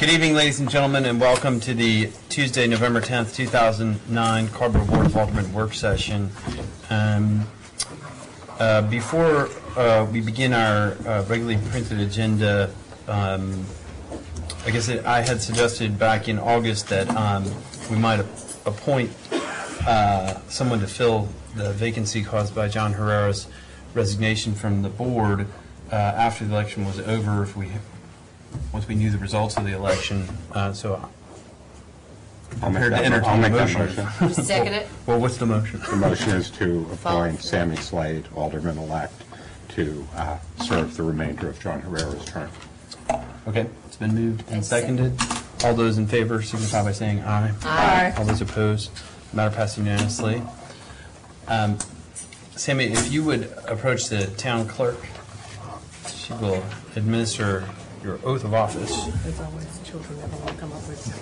Good evening, ladies and gentlemen, and welcome to the Tuesday, November 10th, 2009 Carrboro Board of Aldermen work session. Before we begin our regularly printed agenda, I had suggested back in August that we might appoint someone to fill the vacancy caused by John Herrera's resignation from the board after the election was over, once we knew the results of the election. So I'm prepared to entertain a motion. Second it. Well, what's the motion? The motion is to appoint Sammy Slade, Alderman-elect, to serve the remainder of John Herrera's term. Okay, it's been moved and seconded. All those in favor signify by saying aye. Aye. All those opposed, matter passed unanimously. Sammy, if you would approach the town clerk, she will administer your oath of office. There's always children that want to come up with.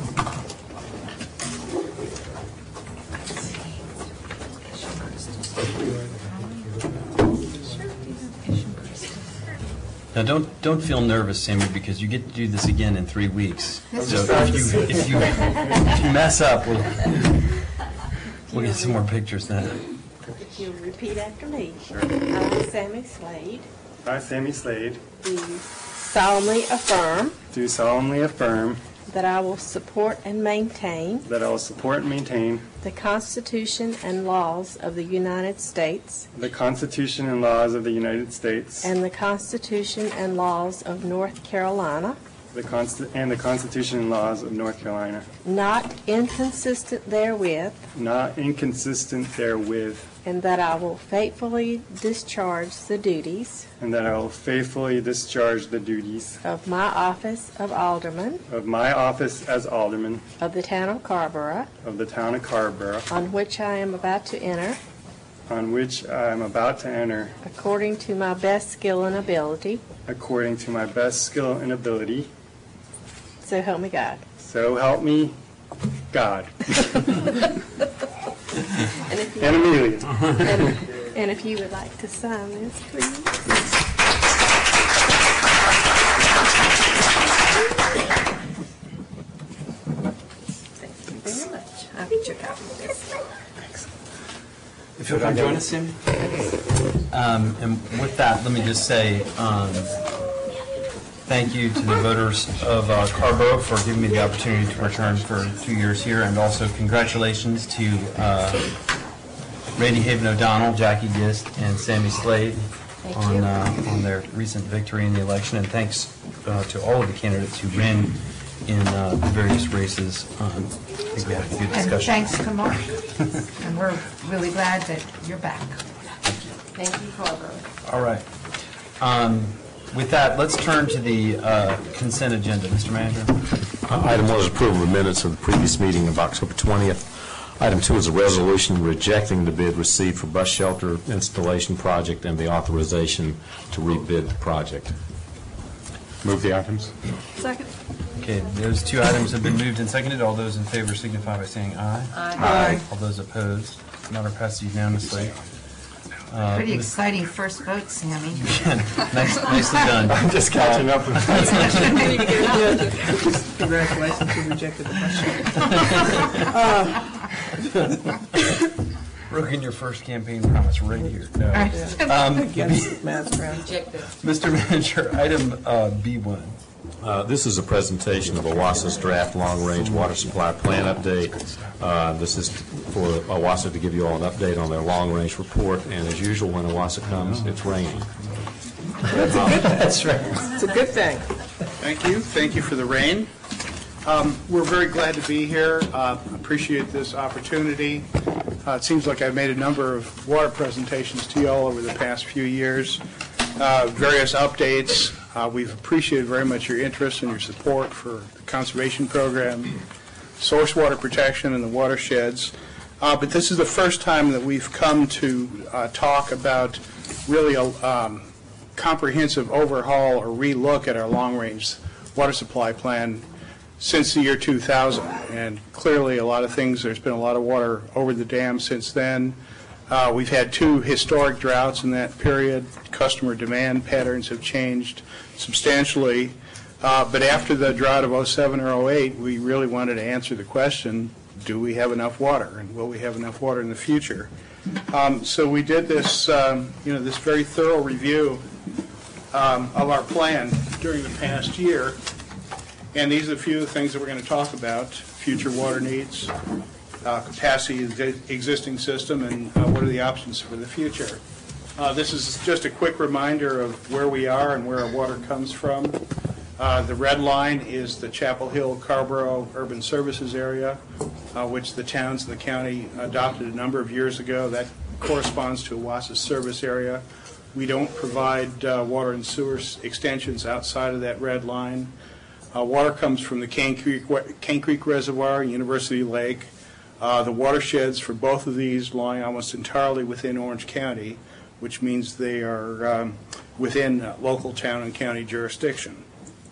Now, don't feel nervous, Sammy, because you get to do this again in 3 weeks. So if you mess up, we'll get some more pictures then. If you'll repeat after me. Sure. I, Sammy Slade. I, Sammy Slade. Do solemnly affirm. Do solemnly affirm. That I will support and maintain. That I will support and maintain. The Constitution and laws of the United States. The Constitution and laws of the United States. And the Constitution and laws of North Carolina. And the Constitution and laws of North Carolina. Not inconsistent therewith. Not inconsistent therewith. And that I will faithfully discharge the duties. And that I will faithfully discharge the duties. Of my office of Alderman. Of my office as Alderman. Of the town of Carrboro. Of the town of Carrboro. On which I am about to enter. On which I am about to enter. According to my best skill and ability. According to my best skill and ability. So help me God. So help me God. And Amelia. And if you would like to sign this, please. Thank you very much. I'll get your copy of this. If you'll come join us, Sammy. And with that, let me just say thank you to the voters of Carrboro for giving me the opportunity to return for 2 years here, and also congratulations to Randy Haven O'Donnell, Jackie Gist, and Sammy Slade on their recent victory in the election, and thanks to all of the candidates who ran in the various races. I think we had a good discussion. And thanks to Mark. And we're really glad that you're back. Thank you, Carrboro. All right. With that, let's turn to the consent agenda. Mr. Manager. Item 1 is approval of minutes of the previous meeting of October 20th. Item 2 is a resolution rejecting the bid received for bus shelter installation project and the authorization to rebid the project. Move the items. Second. Okay, those 2 items have been moved and seconded. All those in favor signify by saying aye. Aye. All those opposed, matter passes unanimously. Pretty exciting first vote, Sammy. Nicely done. I'm just catching up. Congratulations, you rejected the question. Broken your first campaign promise right here. No. Against Matt's ground. Mr. Manager, item B1. This is a presentation of OWASA's draft long-range water supply plan update. This is for OWASA to give you all an update on their long-range report, and as usual, when OWASA comes, it's raining. That's right. It's a good thing. Thank you. Thank you for the rain. We're very glad to be here. Appreciate this opportunity. It seems like I've made a number of water presentations to you all over the past few years. Various updates. We've appreciated very much your interest and your support for the conservation program, source water protection, and the watersheds. But this is the first time that we've come to talk about really a comprehensive overhaul or relook at our long-range water supply plan since the year 2000. And clearly a lot of things, there's been a lot of water over the dam since then. We've had 2 historic droughts in that period. Customer demand patterns have changed substantially. But after the drought of 07 or 08, we really wanted to answer the question, do we have enough water, and will we have enough water in the future? So we did this, this very thorough review of our plan during the past year, and these are a few of the things that we're going to talk about: future water needs, capacity of the existing system, and what are the options for the future. This is just a quick reminder of where we are and where our water comes from. The red line is the Chapel Hill Carrboro Urban Services Area, which the towns and the county adopted a number of years ago. That corresponds to Owasso service area. We don't provide water and sewer extensions outside of that red line. Water comes from the Cane Creek Reservoir, University Lake. The watersheds for both of these lie almost entirely within Orange County, which means they are within local town and county jurisdiction.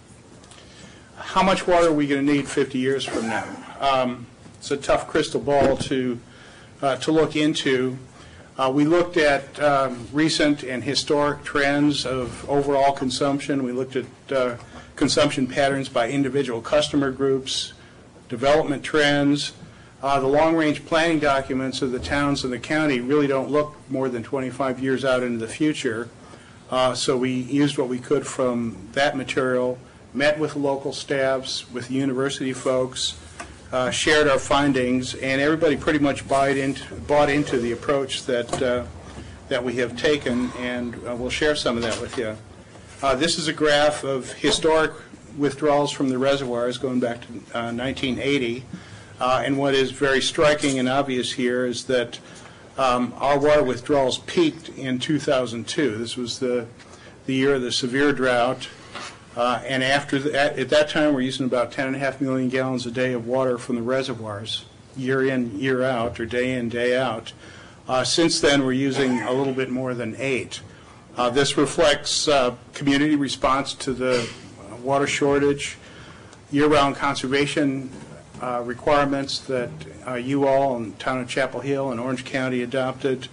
How much water are we going to need 50 years from now? It's a tough crystal ball to look into. We looked at recent and historic trends of overall consumption. We looked at consumption patterns by individual customer groups, development trends. The long-range planning documents of the towns and the county really don't look more than 25 years out into the future. So we used what we could from that material, met with local staffs, with university folks, shared our findings, and everybody pretty much bought into the approach that we have taken, and we'll share some of that with you. This is a graph of historic withdrawals from the reservoirs going back to 1980, and what is very striking and obvious here is that our water withdrawals peaked in 2002. This was the year of the severe drought. And after that, at that time, we're using about 10.5 million gallons a day of water from the reservoirs, year in, year out, or day in, day out. Since then, we're using a little bit more than 8. This reflects community response to the water shortage, year-round conservation requirements that you all in the town of Chapel Hill and Orange County adopted.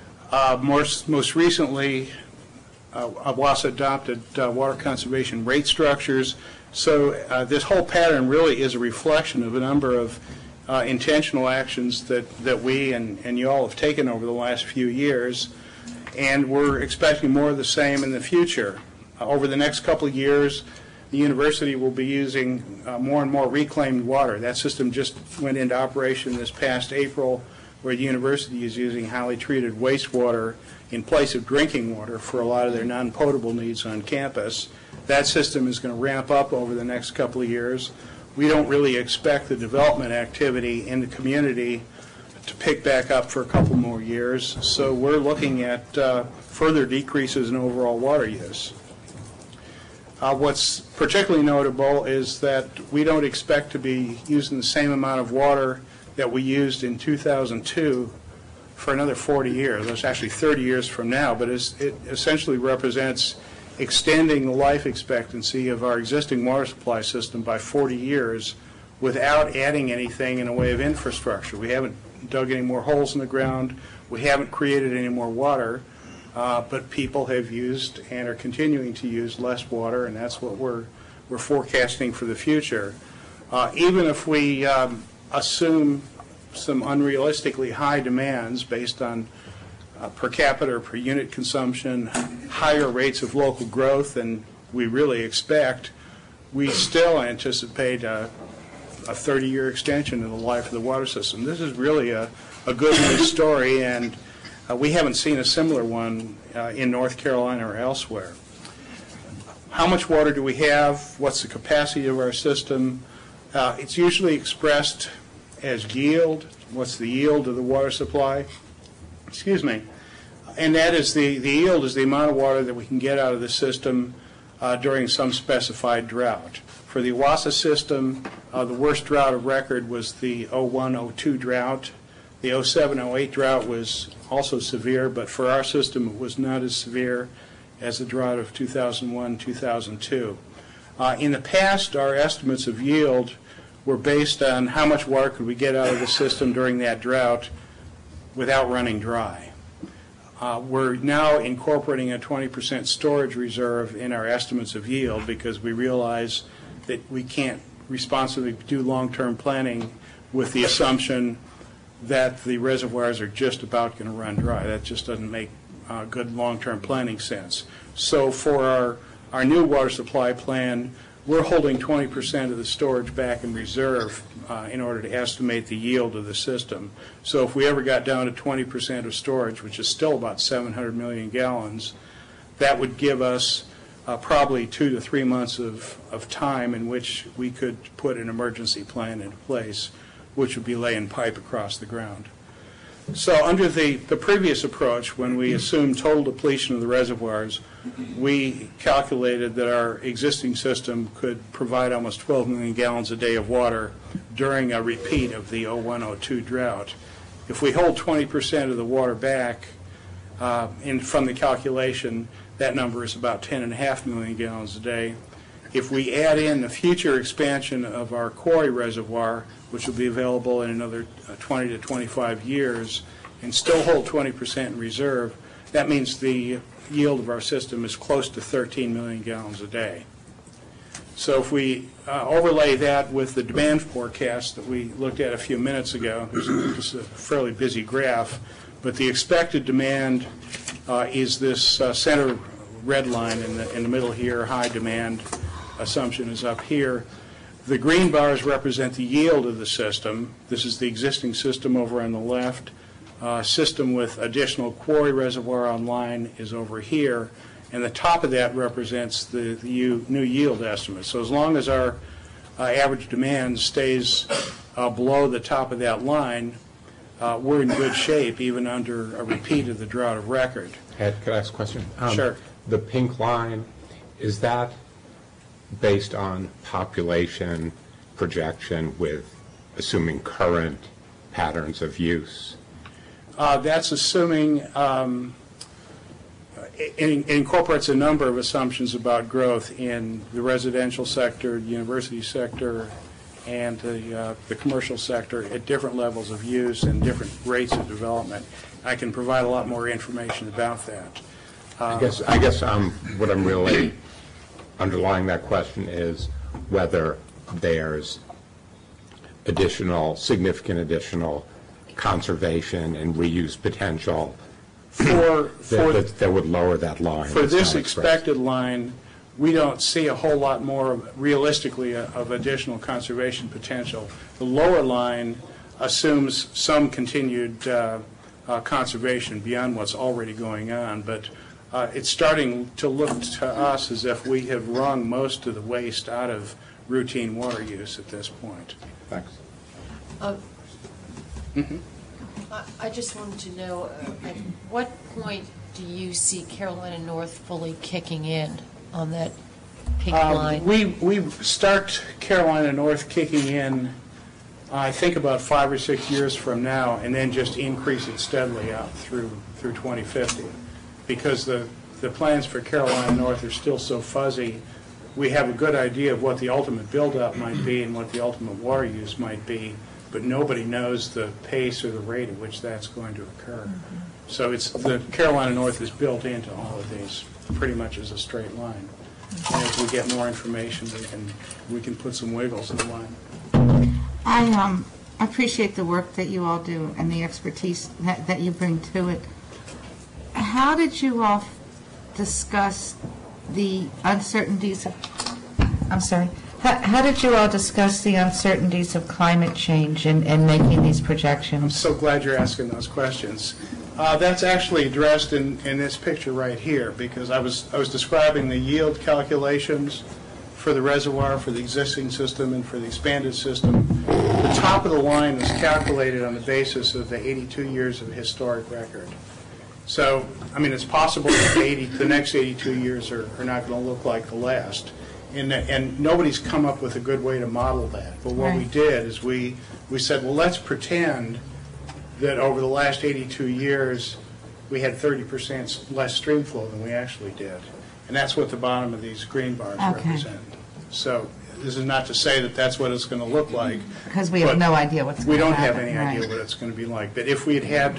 Most recently, Owasso adopted water conservation rate structures. So this whole pattern really is a reflection of a number of intentional actions that we and you all have taken over the last few years, and we're expecting more of the same in the future. Over the next couple of years, the university will be using more and more reclaimed water. That system just went into operation this past April, where the university is using highly treated wastewater in place of drinking water for a lot of their non-potable needs on campus. That system is going to ramp up over the next couple of years. We don't really expect the development activity in the community to pick back up for a couple more years, so we're looking at further decreases in overall water use. What's particularly notable is that we don't expect to be using the same amount of water that we used in 2002 for another 40 years. That's actually 30 years from now, but it essentially represents extending the life expectancy of our existing water supply system by 40 years without adding anything in the way of infrastructure. We haven't dug any more holes in the ground. We haven't created any more water, but people have used and are continuing to use less water, and that's what we're forecasting for the future. Even if we assume some unrealistically high demands based on per capita or per unit consumption, higher rates of local growth than we really expect, we still anticipate a 30-year extension in the life of the water system. This is really a good news story, and we haven't seen a similar one in North Carolina or elsewhere. How much water do we have? What's the capacity of our system? It's usually expressed as yield. What's the yield of the water supply? Excuse me. And that is the yield is the amount of water that we can get out of the system during some specified drought. For the Owasso system, the worst drought of record was the 01-02 drought. The 07-08 drought was also severe, but for our system it was not as severe as the drought of 2001-2002. In the past, our estimates of yield were based on how much water could we get out of the system during that drought without running dry. We're now incorporating a 20% storage reserve in our estimates of yield because we realize that we can't responsibly do long-term planning with the assumption that the reservoirs are just about going to run dry. That just doesn't make good long-term planning sense. So for our new water supply plan, we're holding 20% of the storage back in reserve in order to estimate the yield of the system. So if we ever got down to 20% of storage, which is still about 700 million gallons, that would give us probably 2 to 3 months of time in which we could put an emergency plan into place, which would be laying pipe across the ground. So under the previous approach, when we assumed total depletion of the reservoirs, we calculated that our existing system could provide almost 12 million gallons a day of water during a repeat of the 01-02 drought. If we hold 20% of the water back from the calculation, that number is about 10.5 million gallons a day. If we add in the future expansion of our quarry reservoir, which will be available in another 20 to 25 years, and still hold 20% in reserve, that means the yield of our system is close to 13 million gallons a day. So if we overlay that with the demand forecast that we looked at a few minutes ago, it's a fairly busy graph, but the expected demand is this center red line in the middle here. High demand assumption is up here. The green bars represent the yield of the system. This is the existing system over on the left. System with additional quarry reservoir online is over here, and the top of that represents the new yield estimate. So as long as our average demand stays below the top of that line, we're in good shape even under a repeat of the drought of record. Ed, could I ask a question? Sure. The pink line, is that based on population projection with assuming current patterns of use? That's assuming it incorporates a number of assumptions about growth in the residential sector, the university sector, and the commercial sector at different levels of use and different rates of development. I can provide a lot more information about that. I guess what I'm really underlying that question is whether there's significant additional conservation and reuse potential that would lower that line. For this expected line, we don't see a whole lot more realistically of additional conservation potential. The lower line assumes some continued conservation beyond what's already going on, but it's starting to look to us as if we have wrung most of the waste out of routine water use at this point. Thanks. I just wanted to know, at what point do you see Carolina North fully kicking in on that pink line? We start Carolina North kicking in, I think, about 5 or 6 years from now, and then just increase it steadily out through 2050. Because the plans for Carolina North are still so fuzzy, we have a good idea of what the ultimate build-out might be and what the ultimate water use might be, but nobody knows the pace or the rate at which that's going to occur. So the Carolina North is built into all of these pretty much as a straight line. And as we get more information, we can put some wiggles in the line. I appreciate the work that you all do and the expertise that you bring to it. How did you all discuss the uncertainties of, how did you all discuss the uncertainties of climate change in making these projections? I'm so glad you're asking those questions. That's actually addressed in this picture right here, because I was describing the yield calculations for the reservoir, for the existing system, and for the expanded system. The top of the line is calculated on the basis of the 82 years of historic record. So, I mean, it's possible that the next 82 years are not going to look like the last. And nobody's come up with a good way to model that. But what we did is we said, well, let's pretend that over the last 82 years, we had 30% less stream flow than we actually did. And that's what the bottom of these green bars represent. So this is not to say that that's what it's going to look like. Because we have no idea what's going to happen. We don't have any idea what it's going to be like. But if we had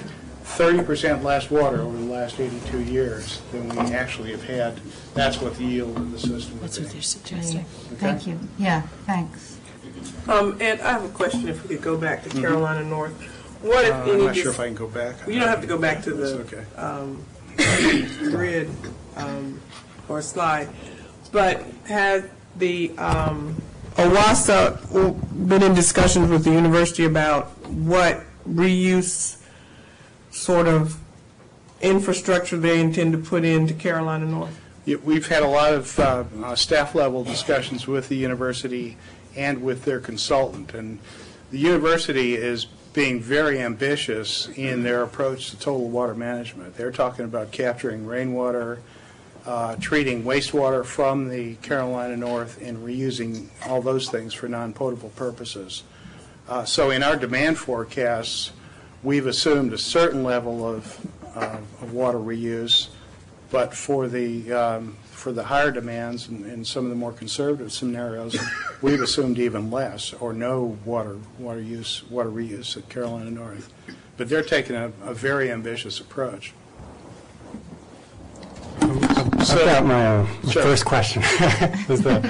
30% less water over the last 82 years than we actually have had. That's what the yield of the system would That's be. what they're suggesting. Thank you. Yeah, thanks. Ed, I have a question if we could go back to Carolina North. What if any I'm not sure if I can go back. You don't have to go back to That's the okay. grid or slide, but had the OWASA been in discussions with the university about what reuse sort of infrastructure they intend to put into Carolina North? Yeah, we've had a lot of staff-level discussions with the university and with their consultant, and the university is being very ambitious in their approach to total water management. They're talking about capturing rainwater, treating wastewater from the Carolina North, and reusing all those things for non-potable purposes. So in our demand forecasts, we've assumed a certain level of water reuse, but for the higher demands and some of the more conservative scenarios, we've assumed even less or no water reuse at Carolina North. But they're taking a very ambitious approach. I've got my Sure. first question. Is that,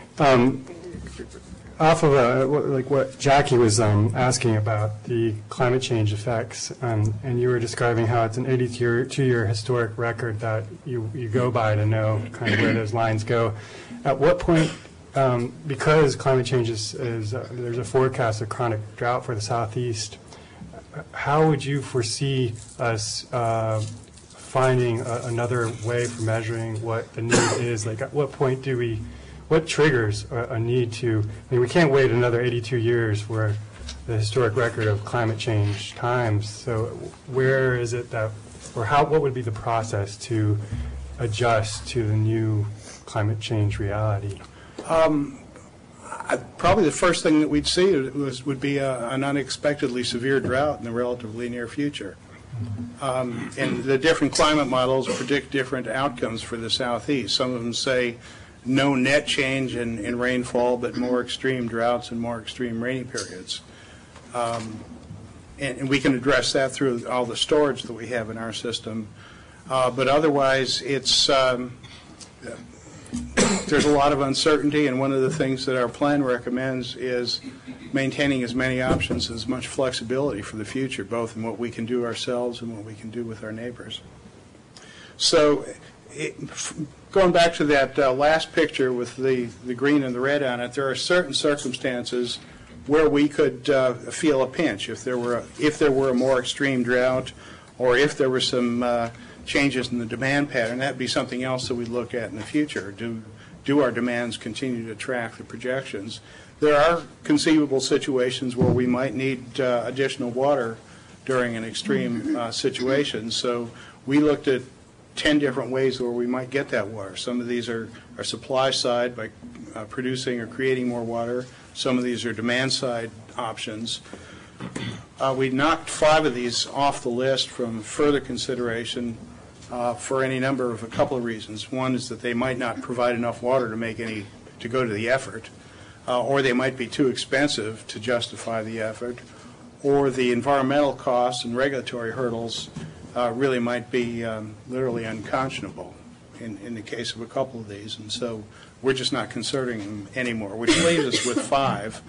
off of like what Jackie was asking about the climate change effects, and you were describing how it's an 82-year historic record that you go by to know kind of where those lines go. At what point, because climate change is there's a forecast of chronic drought for the Southeast, how would you foresee us finding another way for measuring what the need is? Like, at what point what triggers a need to, I mean, we can't wait another 82 years for the historic record of climate change times. So where is it that, or what would be the process to adjust to the new climate change reality? Probably the first thing that we'd see would be an unexpectedly severe drought in the relatively near future. And the different climate models predict different outcomes for the Southeast. Some of them say no net change in rainfall, but more extreme droughts and more extreme rainy periods. And we can address that through all the storage that we have in our system. But otherwise, there's a lot of uncertainty, and one of the things that our plan recommends is maintaining as many options, as much flexibility for the future, both in what we can do ourselves and what we can do with our neighbors. So going back to that last picture with the green and the red on it, there are certain circumstances where we could feel a pinch if there were a more extreme drought, or if there were some changes in the demand pattern. That'd be something else that we'd look at in the future. Do our demands continue to track the projections? There are conceivable situations where we might need additional water during an extreme situation. So we looked at 10 different ways where we might get that water. Some of these are supply side by producing or creating more water. Some of these are demand side options. We knocked 5 of these off the list from further consideration for any number of a couple of reasons. One is that they might not provide enough water to go to the effort, or they might be too expensive to justify the effort, or the environmental costs and regulatory hurdles really might be literally unconscionable in the case of a couple of these. And so we're just not considering them anymore, which leaves us with 5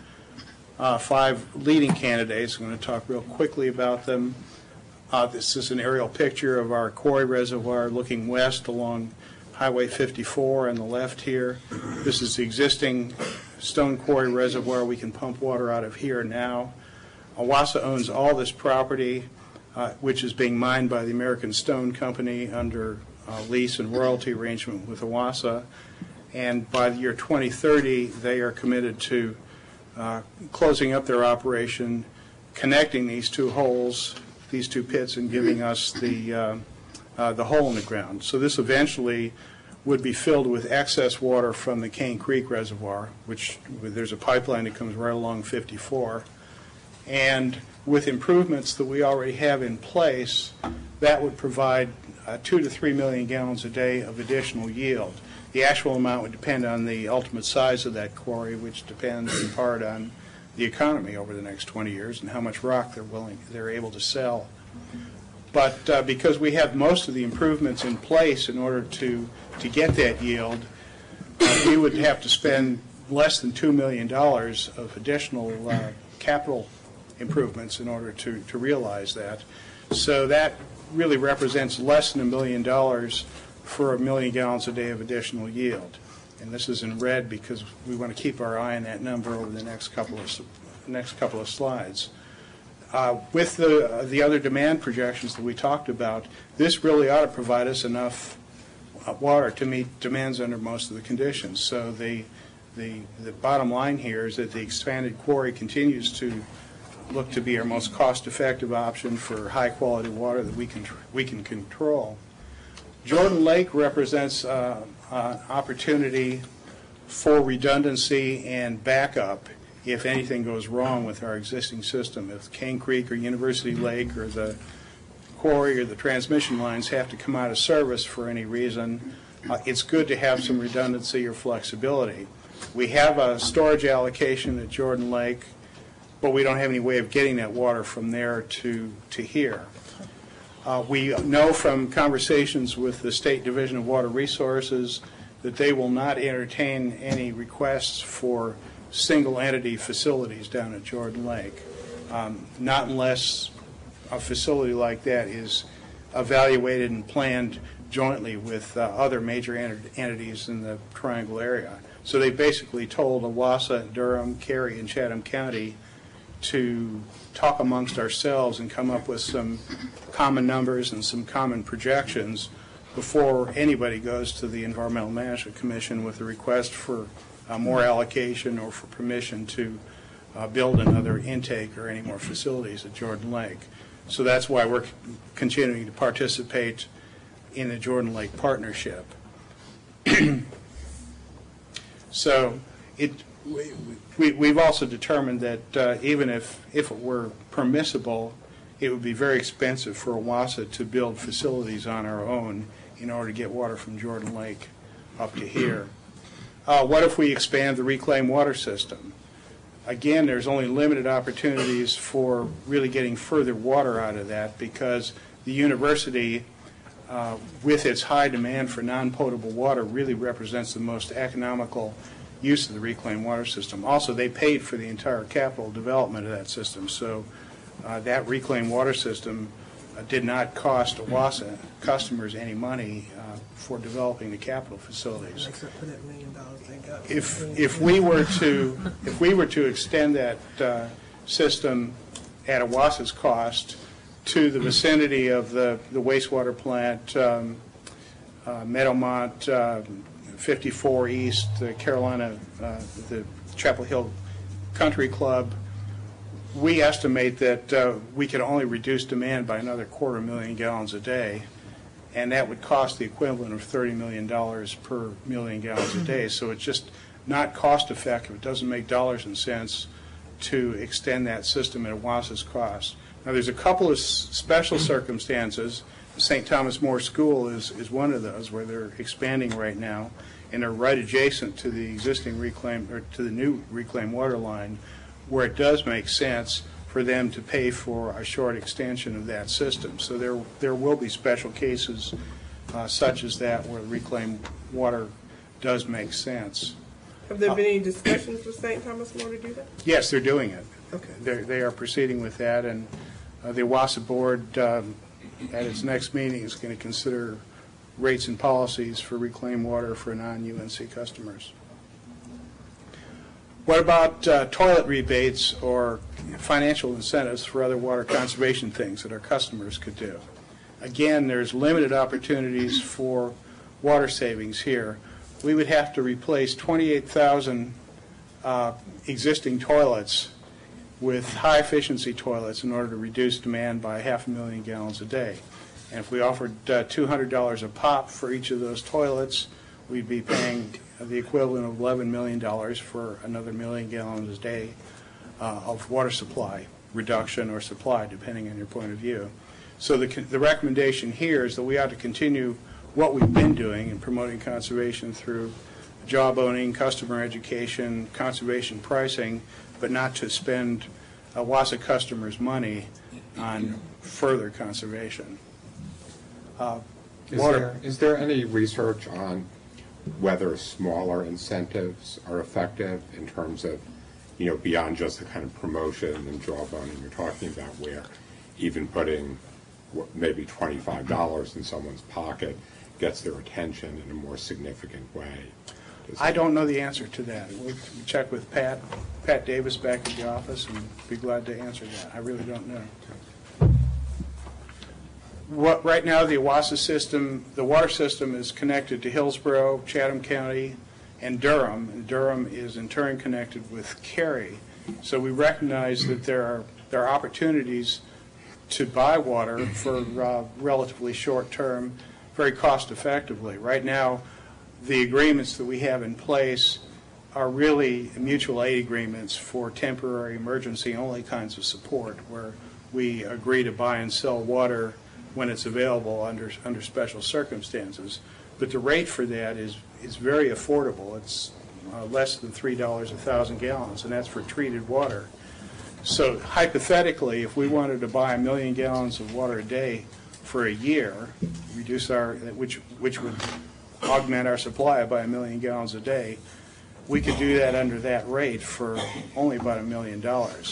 leading candidates. I'm going to talk real quickly about them. This is an aerial picture of our quarry reservoir looking west along Highway 54 on the left here. This is the existing Stone Quarry Reservoir. We can pump water out of here now. OWASA owns all this property, which is being mined by the American Stone Company under lease and royalty arrangement with OWASA. And by the year 2030, they are committed to closing up their operation, connecting these 2 holes, these 2 pits, and giving us the hole in the ground. So this eventually would be filled with excess water from the Cane Creek Reservoir, which there's a pipeline that comes right along 54. And with improvements that we already have in place, that would provide 2 to 3 million gallons a day of additional yield. The actual amount would depend on the ultimate size of that quarry, which depends in part on the economy over the next 20 years and how much rock they're able to sell. But because we have most of the improvements in place in order to get that yield, we would have to spend less than $2 million of additional capital improvements in order to realize that. So that really represents less than $1 million for 1 million gallons a day of additional yield. And this is in red because we want to keep our eye on that number over the next couple of slides. With the other demand projections that we talked about, this really ought to provide us enough water to meet demands under most of the conditions. So the bottom line here is that the expanded quarry continues to look to be our most cost-effective option for high-quality water that we can control. Jordan Lake represents an opportunity for redundancy and backup if anything goes wrong with our existing system. If Cane Creek or University Lake or the quarry or the transmission lines have to come out of service for any reason, it's good to have some redundancy or flexibility. We have a storage allocation at Jordan Lake, but we don't have any way of getting that water from there to here. We know from conversations with the State Division of Water Resources that they will not entertain any requests for single-entity facilities down at Jordan Lake, not unless a facility like that is evaluated and planned jointly with other major entities in the Triangle area. So they basically told Owasso, Durham, Cary, and Chatham County to talk amongst ourselves and come up with some common numbers and some common projections before anybody goes to the Environmental Management Commission with a request for more allocation or for permission to build another intake or any more facilities at Jordan Lake. So that's why we're continuing to participate in the Jordan Lake Partnership. So we've also determined that even if it were permissible, it would be very expensive for Owasso to build facilities on our own in order to get water from Jordan Lake up to here. What if we expand the reclaimed water system? Again, there's only limited opportunities for really getting further water out of that because the university, with its high demand for non-potable water, really represents the most economical use of the reclaimed water system. Also, they paid for the entire capital development of that system, so that reclaimed water system did not cost Owasso customers any money for developing the capital facilities. Except for that $1 million they got. If we were to extend that system at Owasso's cost to the vicinity of the wastewater plant, Meadowmont, 54 East, the Carolina, the Chapel Hill Country Club, we estimate that we could only reduce demand by another 250,000 gallons a day, and that would cost the equivalent of $30 million per million gallons a day. So it's just not cost effective. It doesn't make dollars and cents to extend that system at Owasso's cost. Now, there's a couple of special circumstances. St. Thomas More School is one of those where they're expanding right now, and they're right adjacent to the existing to the new reclaimed water line, where it does make sense for them to pay for a short extension of that system. So there will be special cases such as that where reclaimed water does make sense. Have there been any discussions with St. Thomas More to do that? Yes, they're doing it. Okay. They are proceeding with that, and the Owasso board at its next meeting is going to consider rates and policies for reclaimed water for non-UNC customers. What about toilet rebates or financial incentives for other water conservation things that our customers could do? Again, there's limited opportunities for water savings here. We would have to replace 28,000 existing toilets with high-efficiency toilets in order to reduce demand by 500,000 gallons a day. And if we offered $200 a pop for each of those toilets, we'd be paying the equivalent of $11 million for another 1 million gallons a day of water supply reduction or supply, depending on your point of view. So the recommendation here is that we ought to continue what we've been doing in promoting conservation through job owning, customer education, conservation pricing, but not to spend Owasso customers' money on further conservation. Is there any research on whether smaller incentives are effective in terms of, beyond just the kind of promotion and jawboning you're talking about, where even putting maybe $25 in someone's pocket gets their attention in a more significant way? I don't know the answer to that. We'll check with Pat Davis back at the office and be glad to answer that. I really don't know. Right now, the OWASA system, the water system is connected to Hillsborough, Chatham County, and Durham. And Durham is in turn connected with Cary. So we recognize that there are opportunities to buy water for relatively short term, very cost effectively. Right now, the agreements that we have in place are really mutual aid agreements for temporary emergency only kinds of support, where we agree to buy and sell water when it's available under special circumstances. But the rate for that is very affordable. It's less than $3 a 1,000 gallons, and that's for treated water. So hypothetically, if we wanted to buy 1 million gallons of water a day for a year, reduce our, which would augment our supply by 1 million gallons a day, we could do that under that rate for only about $1 million.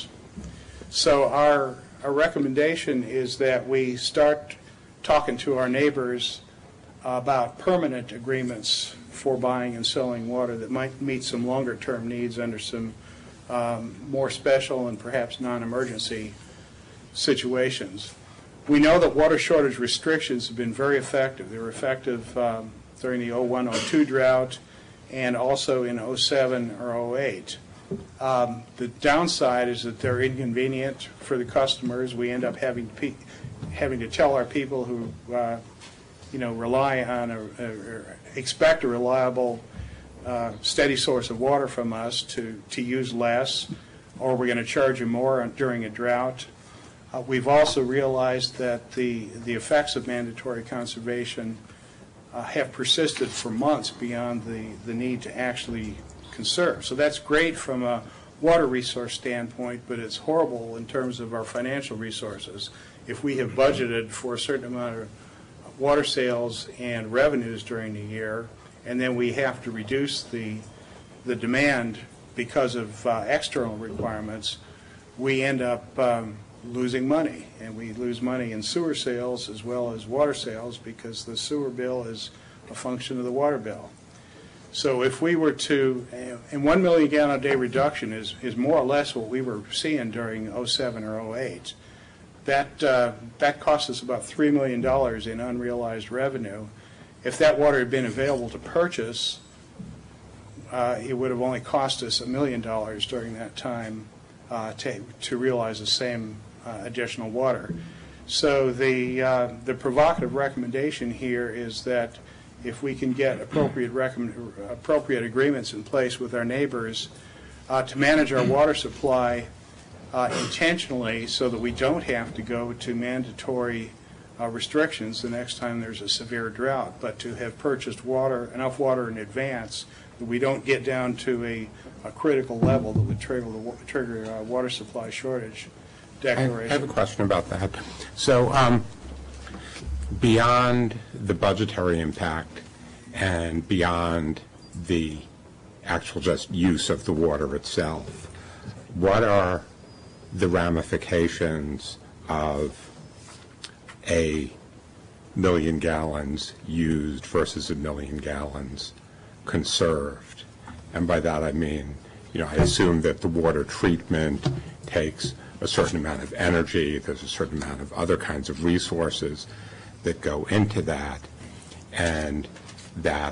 So our recommendation is that we start talking to our neighbors about permanent agreements for buying and selling water that might meet some longer term needs under some more special and perhaps non-emergency situations. We know that water shortage restrictions have been very effective. They were effective during the 01-02 drought and also in 07 or 08. The downside is that they're inconvenient for the customers. We end up having to tell our people who rely on or expect a reliable steady source of water from us to use less, or we're going to charge them more during a drought. We've also realized that the effects of mandatory conservation have persisted for months beyond the need to actually conserve. So that's great from a water resource standpoint, but it's horrible in terms of our financial resources. If we have budgeted for a certain amount of water sales and revenues during the year, and then we have to reduce the demand because of external requirements, we end up losing money. And we lose money in sewer sales as well as water sales because the sewer bill is a function of the water bill. So if we were to, and 1 million gallon a day reduction is more or less what we were seeing during 07 or 08. That cost us about $3 million in unrealized revenue. If that water had been available to purchase, it would have only cost us $1 million during that time to realize the same additional water. So the provocative recommendation here is that if we can get appropriate agreements in place with our neighbors to manage our water supply intentionally so that we don't have to go to mandatory restrictions the next time there's a severe drought, but to have purchased enough water in advance that we don't get down to a critical level that would trigger a water supply shortage declaration. I have a question about that. So beyond the budgetary impact and beyond the actual just use of the water itself, what are the ramifications of 1 million gallons used versus 1 million gallons conserved? And by that I mean, I assume that the water treatment takes a certain amount of energy, there's a certain amount of other kinds of resources that go into that, and that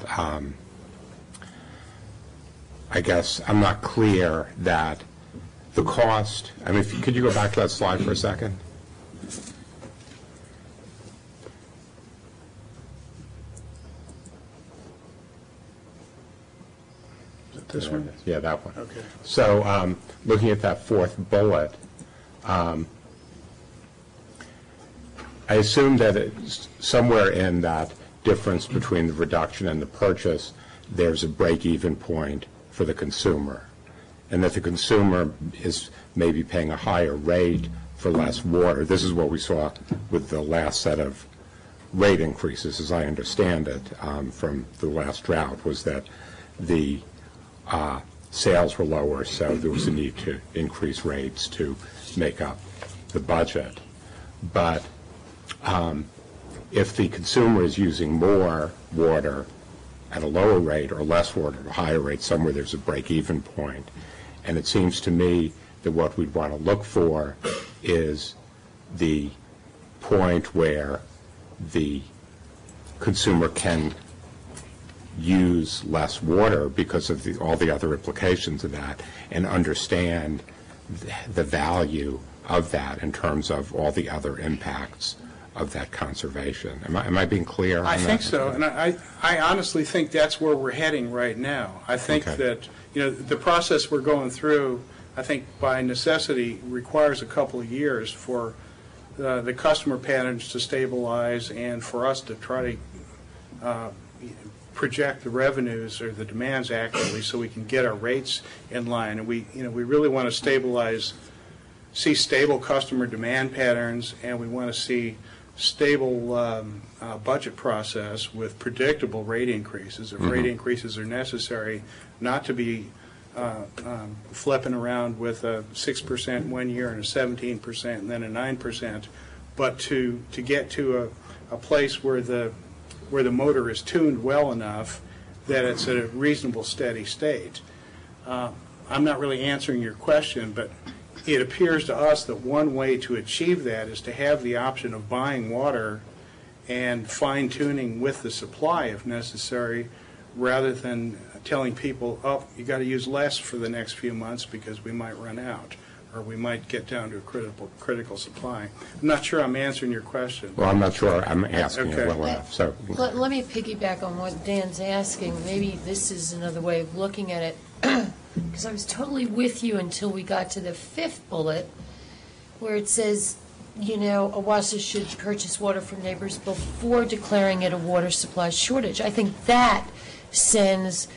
I guess I'm not clear that the cost, could you go back to that slide for a second? This one? Yeah, that one. Okay. So looking at that fourth bullet, I assume that it's somewhere in that difference between the reduction and the purchase, there's a break-even point for the consumer, and that the consumer is maybe paying a higher rate for less water. This is what we saw with the last set of rate increases, as I understand it, from the last drought, was that the sales were lower, so there was a need to increase rates to make up the budget. But if the consumer is using more water at a lower rate or less water at a higher rate, somewhere there's a break-even point. And it seems to me that what we'd want to look for is the point where the consumer can use less water because of all the other implications of that, and understand the value of that in terms of all the other impacts of that conservation. Am I being clear? I think so, and I honestly think that's where we're heading right now. I think that, the process we're going through, I think by necessity requires a couple of years for the customer patterns to stabilize and for us to try to project the revenues or the demands accurately so we can get our rates in line. And we really want to see stable customer demand patterns, and we want to see stable budget process with predictable rate increases. If rate increases are necessary, not to be flipping around with a 6% one year and a 17% and then a 9%, but to get to a place where the motor is tuned well enough that it's at a reasonable steady state. I'm not really answering your question, but it appears to us that one way to achieve that is to have the option of buying water and fine-tuning with the supply if necessary, rather than telling people, oh, you got to use less for the next few months because we might run out, or we might get down to a critical supply. I'm not sure I'm answering your question. Well, I'm not sure I'm asking it well enough. So let me piggyback on what Dan's asking. Maybe this is another way of looking at it, because I was totally with you until we got to the fifth bullet, where it says, OWASA should purchase water from neighbors before declaring it a water supply shortage. I think that sends,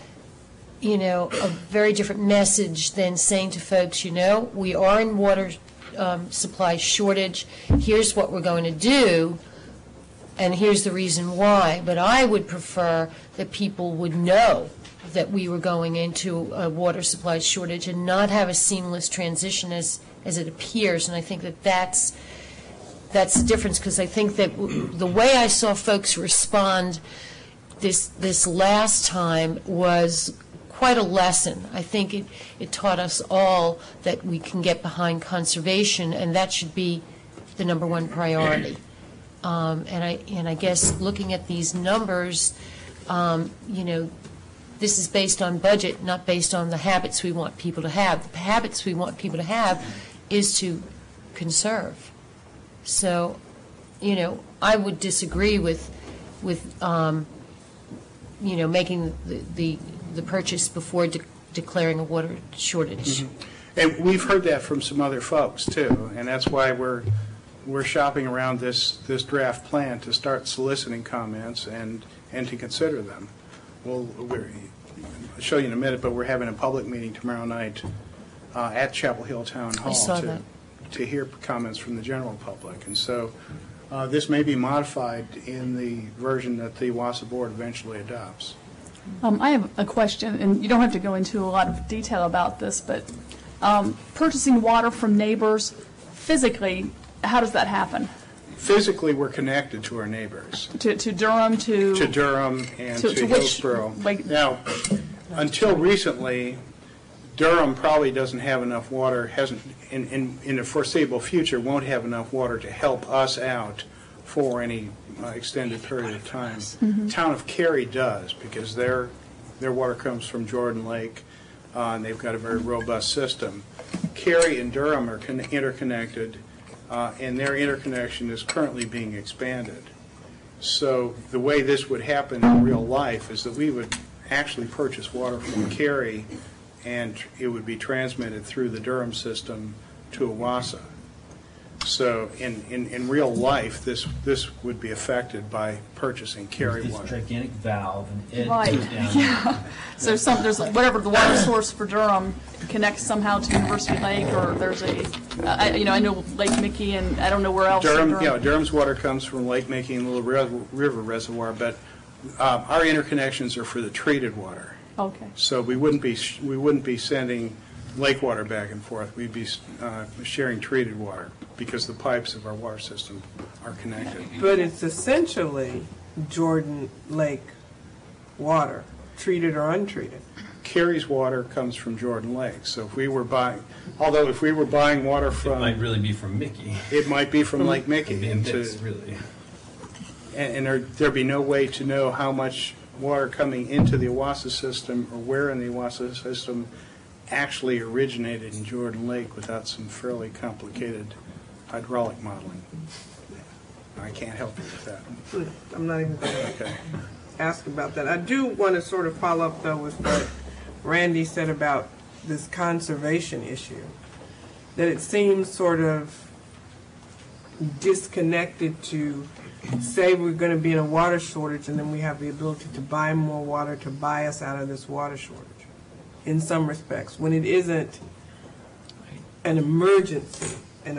a very different message than saying to folks, we are in water supply shortage. Here's what we're going to do, and here's the reason why. But I would prefer that people would know that we were going into a water supply shortage and not have a seamless transition as it appears. And I think that's the difference, because I think that the way I saw folks respond this last time was quite a lesson. I think it taught us all that we can get behind conservation, and that should be the number one priority. And I guess looking at these numbers, this is based on budget, not based on the habits we want people to have. The habits we want people to have is to conserve. So, I would disagree with making the purchase before declaring a water shortage. And we've heard that from some other folks too, and that's why we're shopping around this draft plan to start soliciting comments and to consider them. I'll show you in a minute, but we're having a public meeting tomorrow night at Chapel Hill Town Hall to hear comments from the general public. And so this may be modified in the version that the WASA board eventually adopts. I have a question, and you don't have to go into a lot of detail about this, but purchasing water from neighbors, physically, how does that happen? Physically, we're connected to our neighbors. To Durham, to Durham and to Hillsborough. Now, until recently, Durham probably doesn't have enough water, hasn't in the foreseeable future, won't have enough water to help us out for any extended period of time. Town of Cary does, because their water comes from Jordan Lake, and they've got a very robust system. Cary and Durham are interconnected, and their interconnection is currently being expanded. So the way this would happen in real life is that we would actually purchase water from Cary, and it would be transmitted through the Durham system to OWASA. So in real life, this would be affected by purchasing Cary This water. gigantic valve, and it Right, goes down. yeah. So there's whatever the water source for Durham connects somehow to University Lake, or there's I know Lake Mickey, and I don't know where else. in Durham's water comes from Lake Mickey and Little River Reservoir, but our interconnections are for the treated water. Okay. So we wouldn't be sending lake water back and forth. We'd be sharing treated water because the pipes of our water system are connected. But it's essentially Jordan Lake water, treated or untreated. Cary's water comes from Jordan Lake. So if we were buying water It from, might really be from Mickey. it might be from Lake Mickey. It'd be a mix, really. And there'd be no way to know how much water coming into the Owasso system or where in the Owasso system actually originated in Jordan Lake without some fairly complicated hydraulic modeling. I can't help you with that. I'm not even going to Okay. ask about that. I do want to sort of follow up, though, with what Randy said about this conservation issue, that it seems sort of disconnected to say we're going to be in a water shortage and then we have the ability to buy more water to buy us out of this water shortage in some respects, when it isn't an emergency.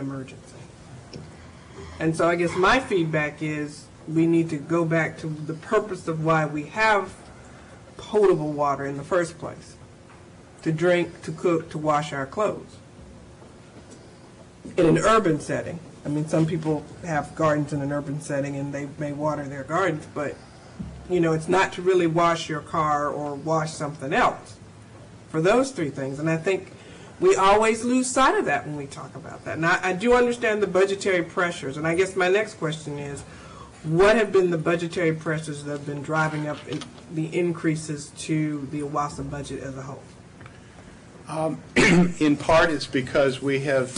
And so I guess my feedback is we need to go back to the purpose of why we have potable water in the first place: to drink, to cook, to wash our clothes. In an urban setting, I mean, some people have gardens in an urban setting and they may water their gardens, but, it's not to really wash your car or wash something else for those three things. And I think we always lose sight of that when we talk about that. And I do understand the budgetary pressures, and I guess my next question is, what have been the budgetary pressures that have been driving up the increases to the Owasso budget as a whole? In part, it's because we have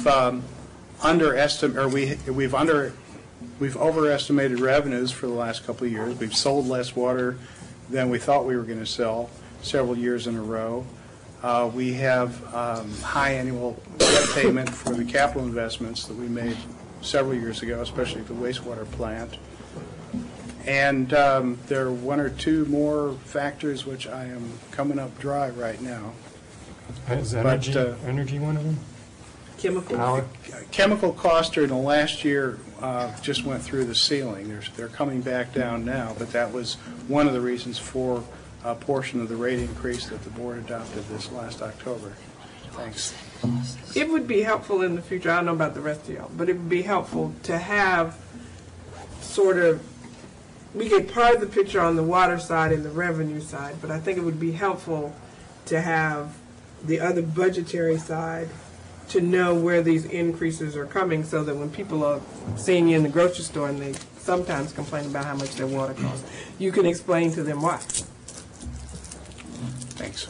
we've overestimated revenues for the last couple of years. We've sold less water than we thought we were going to sell several years in a row. We have high annual debt payment for the capital investments that we made several years ago, especially the wastewater plant. And there are one or two more factors which I am coming up dry right now. Is energy one of them? Chemical. Power? Chemical costs during the last year just went through the ceiling. They're coming back down now, but that was one of the reasons for a portion of the rate increase that the board adopted this last October. Thanks. It would be helpful in the future, I don't know about the rest of y'all, but it would be helpful to have sort of, we get part of the picture on the water side and the revenue side, but I think it would be helpful to have the other budgetary side to know where these increases are coming, so that when people are seeing you in the grocery store and they sometimes complain about how much their water costs, you can explain to them why. Thanks.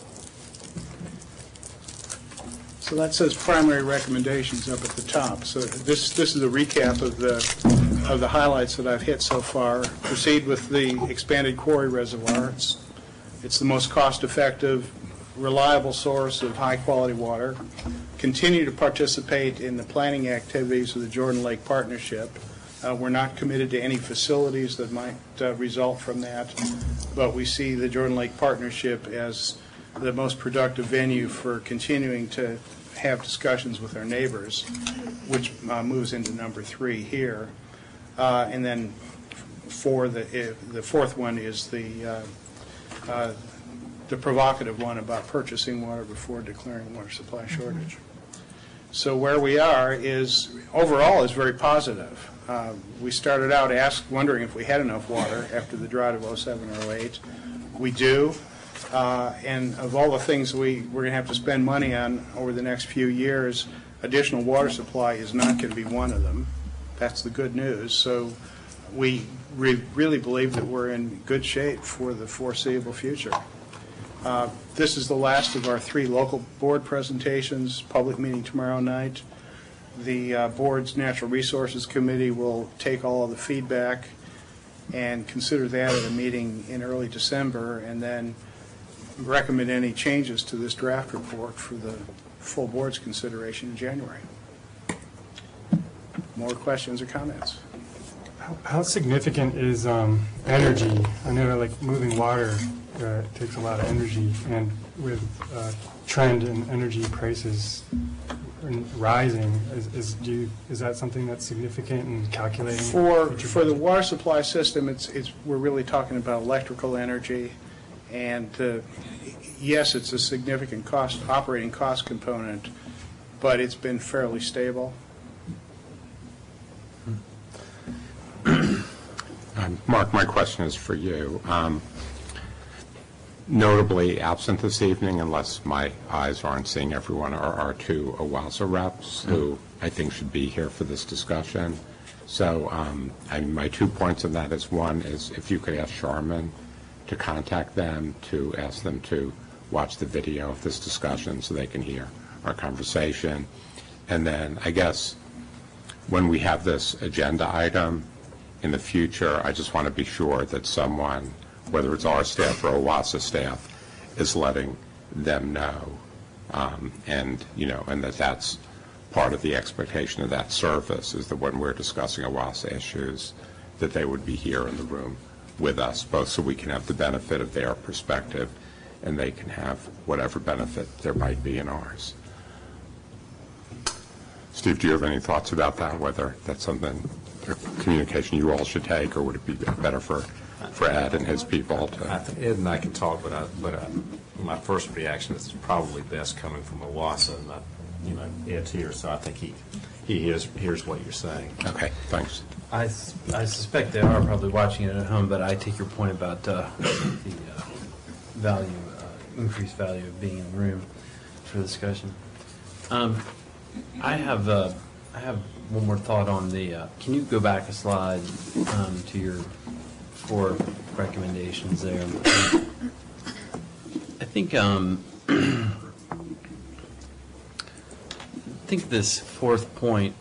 So that says primary recommendations up at the top. So this is a recap of the highlights that I've hit so far. Proceed with the expanded quarry reservoir. It's the most cost-effective, reliable source of high-quality water. Continue to participate in the planning activities of the Jordan Lake Partnership. We're not committed to any facilities that might result from that, but we see the Jordan Lake Partnership as the most productive venue for continuing to have discussions with our neighbors, which moves into number 3 here. And then the fourth one is the provocative one about purchasing water before declaring water supply shortage. So where we are is, overall, is very positive. We started out wondering if we had enough water after the drought of 07 or 08. We do. And of all the things we're going to have to spend money on over the next few years, additional water supply is not going to be one of them. That's the good news. So we really believe that we're in good shape for the foreseeable future. This is the last of our 3 local board presentations, public meeting tomorrow night. The board's Natural Resources Committee will take all of the feedback and consider that at a meeting in early December, and then recommend any changes to this draft report for the full board's consideration in January. more questions or comments. How significant is energy? I know like moving water takes a lot of energy, and with trend in energy prices rising, is that something that's significant in calculating? For the water supply system, we're really talking about electrical energy, and yes, it's a significant operating cost component, but it's been fairly stable. Mark, my question is for you. Notably absent this evening, unless my eyes aren't seeing everyone, are our two OWASA reps who I think should be here for this discussion. So my 2 points on that is, one is if you could ask Charmin to contact them, to ask them to watch the video of this discussion so they can hear our conversation. And then I guess when we have this agenda item in the future, I just want to be sure that someone, whether it's our staff or OWASA staff, is letting them know, and that's part of the expectation of that service, is that when we're discussing OWASA issues, that they would be here in the room with us, both so we can have the benefit of their perspective and they can have whatever benefit there might be in ours. Steve, do you have any thoughts about that, whether that's something, communication you all should take, or would it be better for Ed and his people to? I think Ed and I can talk, but my first reaction is probably best coming from OWASA, and Ed's here, so I think he hears what you're saying. Okay, thanks. I suspect they are probably watching it at home, but I take your point about the increased value of being in the room for the discussion. I have one more thought on the. Can you go back a slide to your 4 recommendations there? I think this 4th point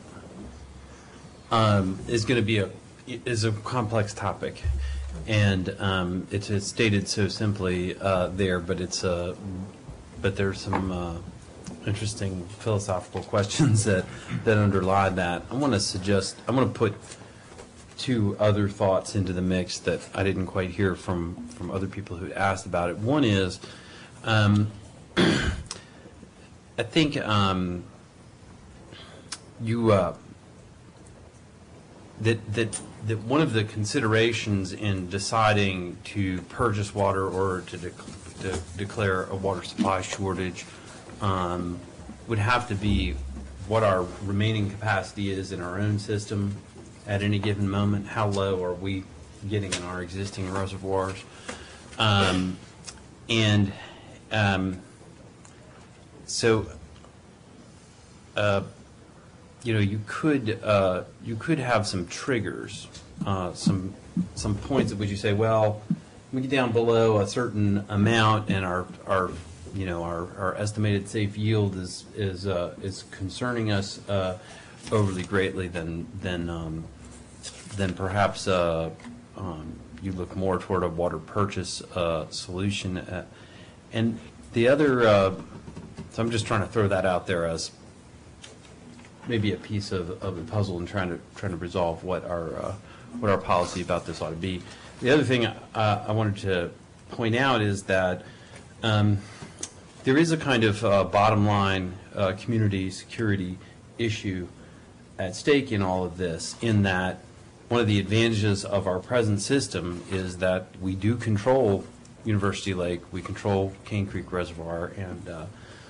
is going to be a complex topic, and it's stated so simply there, but there's some interesting philosophical questions that underlie that. I want to put 2 other thoughts into the mix that I didn't quite hear from other people who asked about it. One is, I think that one of the considerations in deciding to purchase water or to declare a water supply shortage would have to be what our remaining capacity is in our own system at any given moment. How low are we getting in our existing reservoirs? You could have some triggers, some points at which you say, well, we get down below a certain amount, and our estimated safe yield is concerning us overly greatly. Then perhaps you look more toward a water purchase solution. And the other, so I'm just trying to throw that out there as maybe a piece of the puzzle and trying to resolve what our policy about this ought to be. The other thing I wanted to point out is that there is a kind of bottom line community security issue at stake in all of this, in that one of the advantages of our present system is that we do control University Lake, we control Cane Creek Reservoir, and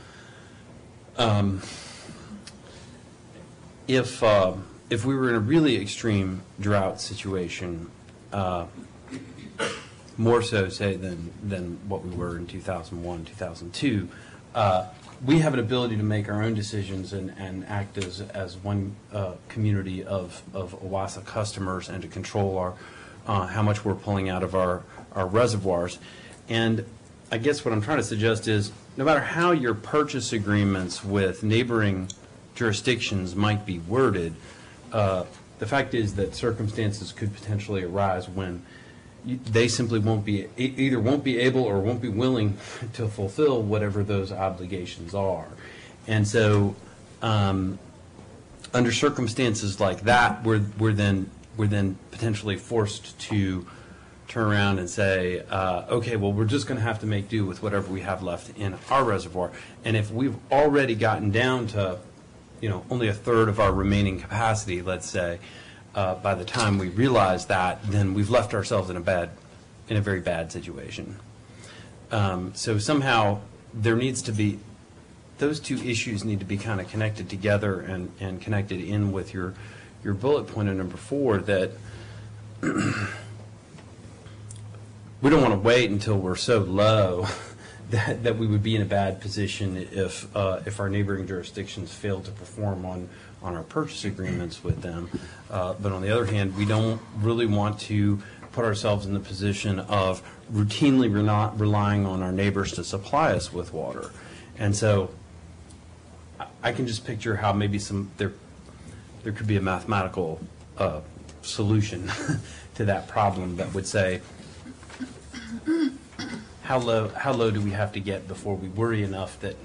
if we were in a really extreme drought situation, more so, say, than what we were in 2001, 2002, we have an ability to make our own decisions and act as one community of OWASA customers, and to control how much we're pulling out of our reservoirs. And I guess what I'm trying to suggest is, no matter how your purchase agreements with neighboring jurisdictions might be worded, the fact is that circumstances could potentially arise when they simply won't be able or won't be willing to fulfill whatever those obligations are. And so under circumstances like that, we're then potentially forced to turn around and say, okay, well, we're just going to have to make do with whatever we have left in our reservoir. And if we've already gotten down to, only a third of our remaining capacity, let's say, by the time we realize that, then we've left ourselves in a very bad situation. So somehow there needs to be, those two issues need to be kind of connected together and connected in with your bullet point of number 4, that we don't want to wait until we're so low that we would be in a bad position if our neighboring jurisdictions fail to perform on our purchase agreements with them. But on the other hand, we don't really want to put ourselves in the position of routinely relying on our neighbors to supply us with water. And so I can just picture how maybe there could be a mathematical solution to that problem that would say, how low do we have to get before we worry enough that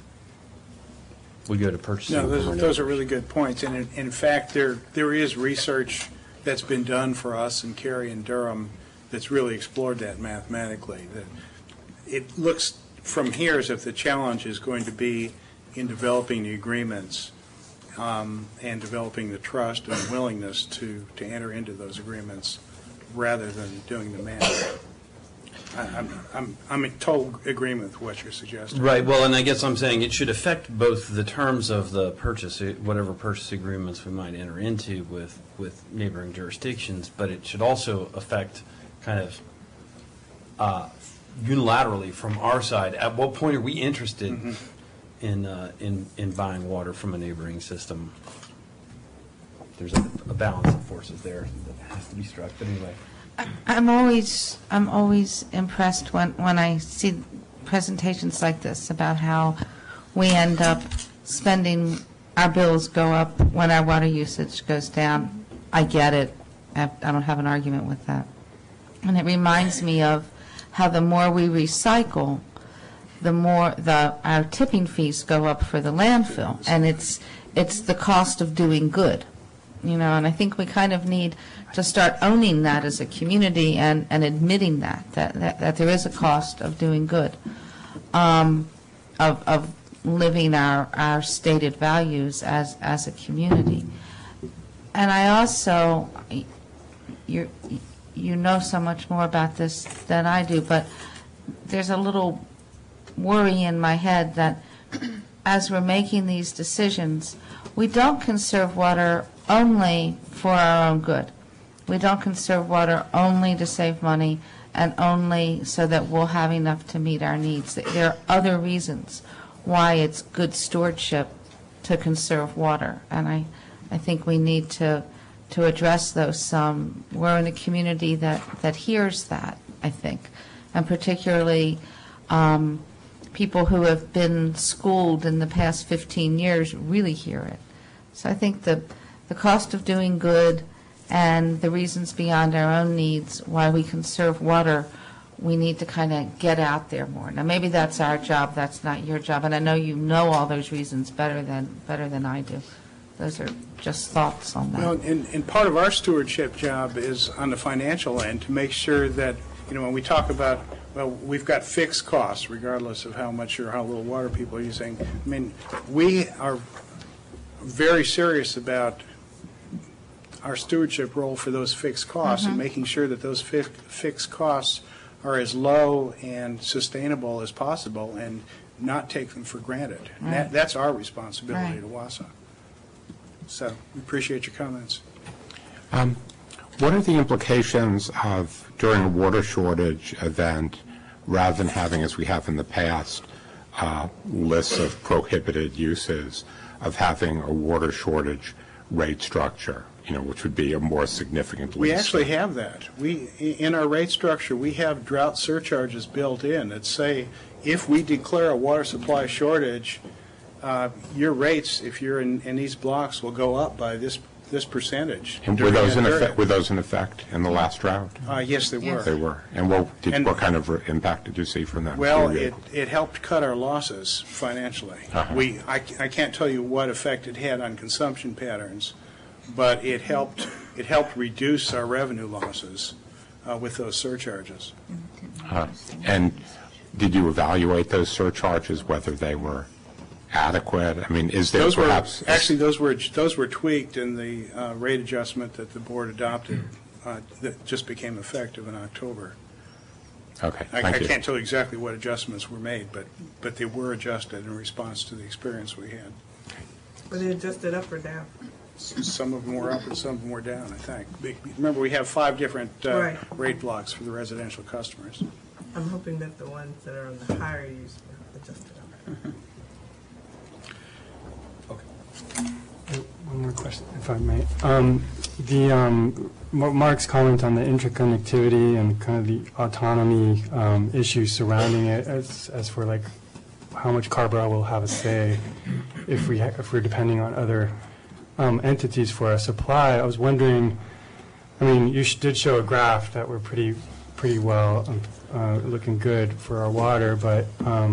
we go to purchasing? No, those are really good points. And in fact, there is research that's been done for us in Cary and Durham that's really explored that mathematically. That it looks from here as if the challenge is going to be in developing the agreements and developing the trust and willingness to enter into those agreements rather than doing the math. I'm in total agreement with what you're suggesting. Right. Well, and I guess I'm saying it should affect both the terms of the purchase, whatever purchase agreements we might enter into with neighboring jurisdictions, but it should also affect kind of unilaterally from our side. At what point are we interested in buying water from a neighboring system? There's a balance of forces there that has to be struck. But anyway. I'm always impressed when I see presentations like this about how we end up spending, our bills go up when our water usage goes down. I get it. I don't have an argument with that. And it reminds me of how the more we recycle, the more our tipping fees go up for the landfill, and it's the cost of doing good. And I think we kind of need to start owning that as a community and admitting that there is a cost of doing good, of living our stated values as a community. And I also, you know so much more about this than I do, but there's a little worry in my head that as we're making these decisions, we don't conserve water only for our own good. We don't conserve water only to save money and only so that we'll have enough to meet our needs. There are other reasons why it's good stewardship to conserve water, and I think we need to address those some. We're in a community that hears that, I think, and particularly people who have been schooled in the past 15 years really hear it. So I think the cost of doing good and the reasons beyond our own needs why we conserve water, we need to kind of get out there more. Now, maybe that's our job, that's not your job, and I know you know all those reasons better than I do. Those are just thoughts on that. Well, and part of our stewardship job is on the financial end to make sure that, when we talk about, well, we've got fixed costs regardless of how much or how little water people are using. I mean, we are very serious about our stewardship role for those fixed costs and making sure that those fixed costs are as low and sustainable as possible and not take them for granted. Right. And that's our responsibility Right. to WASA. So we appreciate your comments. What are the implications of, during a water shortage event, rather than having, as we have in the past, lists of prohibited uses, of having a water shortage rate structure, which would be a more significant list? We actually have that. In our rate structure, we have drought surcharges built in that say if we declare a water supply shortage, your rates, if you're in these blocks, will go up by this this percentage. And were during those that in period. effect, in the last drought? Yes, they were. They were. And what kind of impact did you see from that? Well, period? it helped cut our losses financially. Uh-huh. I can't tell you what effect it had on consumption patterns, but it helped reduce our revenue losses with those surcharges. And did you evaluate those surcharges, whether they were adequate? I mean, is there Those perhaps... those were tweaked in the rate adjustment that the board adopted that just became effective in October. Okay, I thank you. can't tell you exactly what adjustments were made, but they were adjusted in response to the experience we had. Were they adjusted up or down? Some of them were up and some of them were down, I think. Remember, we have 5 different Right. rate blocks for the residential customers. I'm hoping that the ones that are on the higher use were adjusted up. One more question, if I may. Mark's comment on the interconnectivity and kind of the autonomy issues surrounding it, as for like how much Carrboro will have a say if we're depending on other entities for our supply. I was wondering, I mean, you did show a graph that we're pretty well looking good for our water, but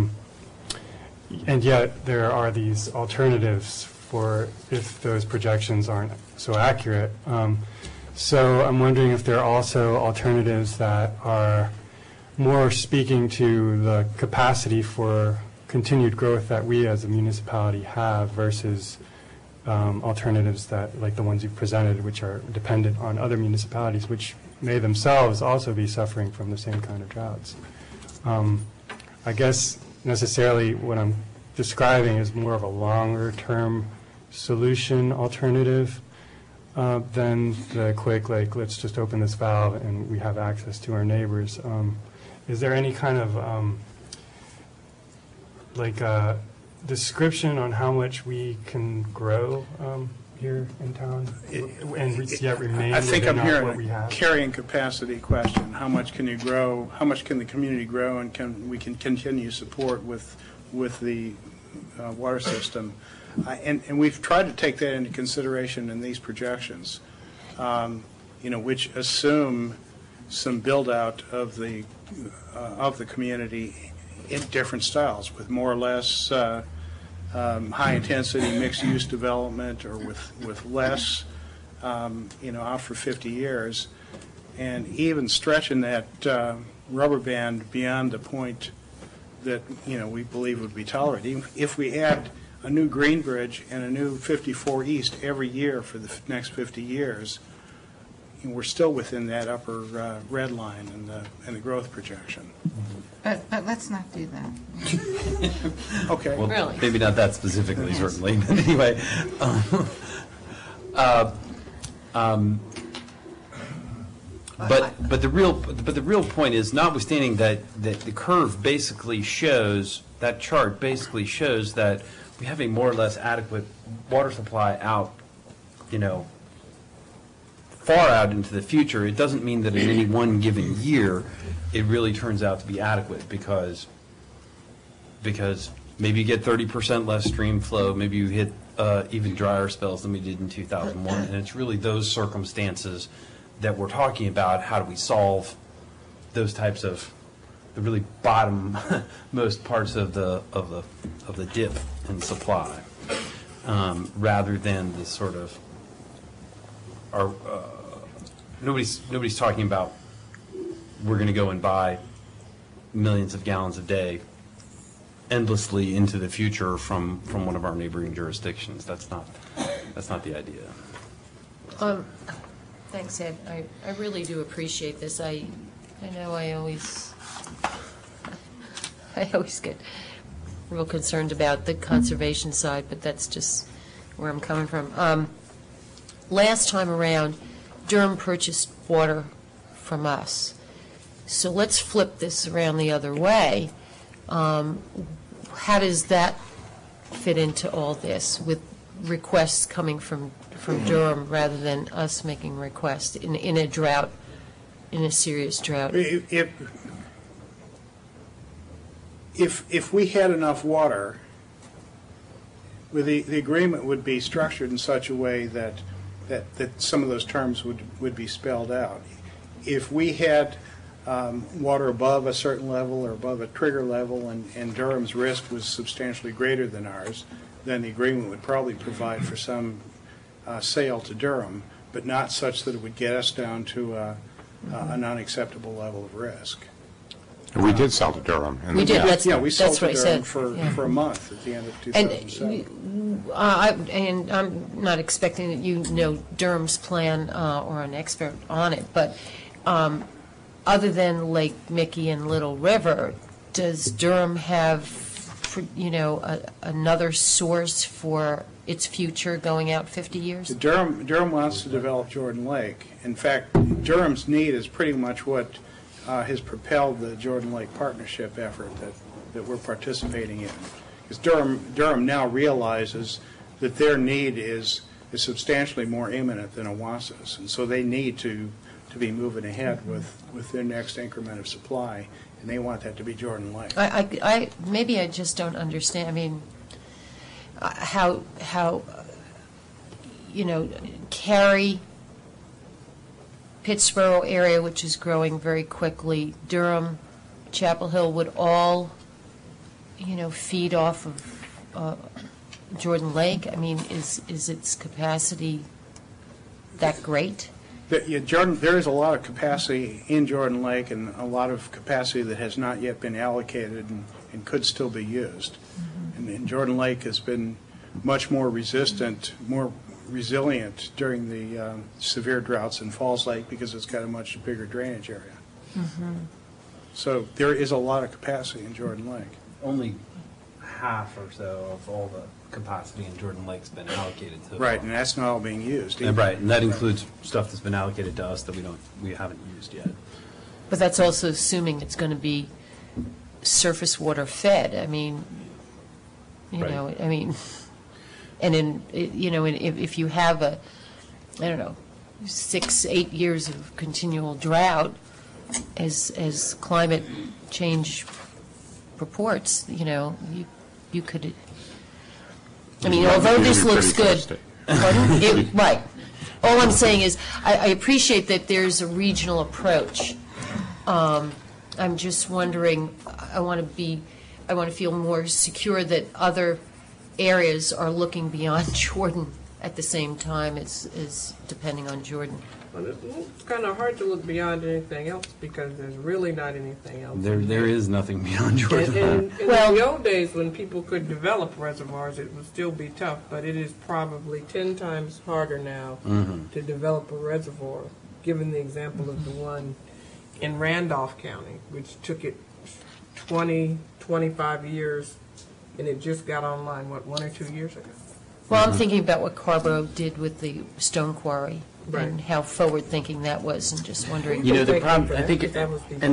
and yet there are these alternatives for if those projections aren't so accurate. So I'm wondering if there are also alternatives that are more speaking to the capacity for continued growth that we as a municipality have versus alternatives that, like the ones you've presented, which are dependent on other municipalities, which may themselves also be suffering from the same kind of droughts. I guess necessarily what I'm describing is more of a longer-term solution alternative than the quick, like, let's just open this valve and we have access to our neighbors. Is there any kind of like a description on how much we can grow here in town and yet remain I think within I'm hearing what we a have? carrying capacity question. How much can you grow? How much can the community grow, and can we continue support with the water system? And we've tried to take that into consideration in these projections, which assume some build out of the community in different styles, with more or less high intensity mixed use development, or with less, out for 50 years, and even stretching that rubber band beyond the point that we believe would be tolerated. If we add a new Green Bridge and a new 54 East every year for the next 50 years, we're still within that upper red line in the growth projection. But let's not do that. Okay. Well, Really? maybe not that specifically, certainly, but anyway. But the real point is, notwithstanding that the curve basically shows, that chart basically shows that we have a more or less adequate water supply out, far out into the future. It doesn't mean that in any one given year it really turns out to be adequate, because maybe you get 30% less stream flow, maybe you hit even drier spells than we did in 2001, and it's really those circumstances that we're talking about. How do we solve those types of the really bottom most parts of the dip in supply, rather than the sort of nobody's talking about we're going to go and buy millions of gallons a day endlessly into the future from one of our neighboring jurisdictions. That's not the idea. Thanks, Ed. I really do appreciate this. I know I always get real concerned about the conservation side, but that's just where I'm coming from. Last time around, Durham purchased water from us. So let's flip this around the other way. How does that fit into all this, with requests coming from Durham rather than us making requests in a drought, in a serious drought? If we had enough water, the agreement would be structured in such a way that that some of those terms would be spelled out. If we had water above a certain level or above a trigger level and Durham's risk was substantially greater than ours, then the agreement would probably provide for some sale to Durham, but not such that it would get us down to a non-acceptable level of risk. We did sell to Durham. We did, We sold that's what I to said. Durham for a month at the end of 2007. And I'm not expecting that you know Durham's plan or an expert on it, but other than Lake Mickey and Little River, does Durham have, another source for its future going out 50 years? Durham wants to develop Jordan Lake. In fact, Durham's need is pretty much what has propelled the Jordan Lake Partnership effort that we're participating in. Because Durham now realizes that their need is substantially more imminent than Owasa's, and so they need to be moving ahead with their next increment of supply, and they want that to be Jordan Lake. Maybe I just don't understand. I mean, how Cary, Pittsboro area, which is growing very quickly, Durham, Chapel Hill would all, feed off of Jordan Lake. I mean, is its capacity that great? There is a lot of capacity in Jordan Lake and a lot of capacity that has not yet been allocated and could still be used. Mm-hmm. And Jordan Lake has been much more resistant, more resilient during the severe droughts in Falls Lake because it's got a much bigger drainage area. Mm-hmm. So there is a lot of capacity in Jordan Lake. Only half or so of all the capacity in Jordan Lake's been allocated to. Right, and that's not all being used. Right, and that includes stuff that's been allocated to us that we haven't used yet. But that's also assuming it's going to be surface water fed. I mean, and if you have 6-8 years of continual drought, as climate change purports, you could. I mean, although this looks good, pardon? Right. All I'm saying is, I appreciate that there's a regional approach. I'm just wondering. I want to feel more secure that other areas are looking beyond Jordan at the same time as depending on Jordan. Well, it's kind of hard to look beyond anything else because there's really not anything else. There is nothing beyond Jordan. In the old days when people could develop reservoirs, it would still be tough, but it is probably 10 times harder now to develop a reservoir, given the example of the one in Randolph County, which took it 20, 25 years, and it just got online, 1 or 2 years ago? Well, I'm thinking about what Carborough did with the stone quarry. Right. And how forward-thinking that was, and just wondering. The problem, I think, that was the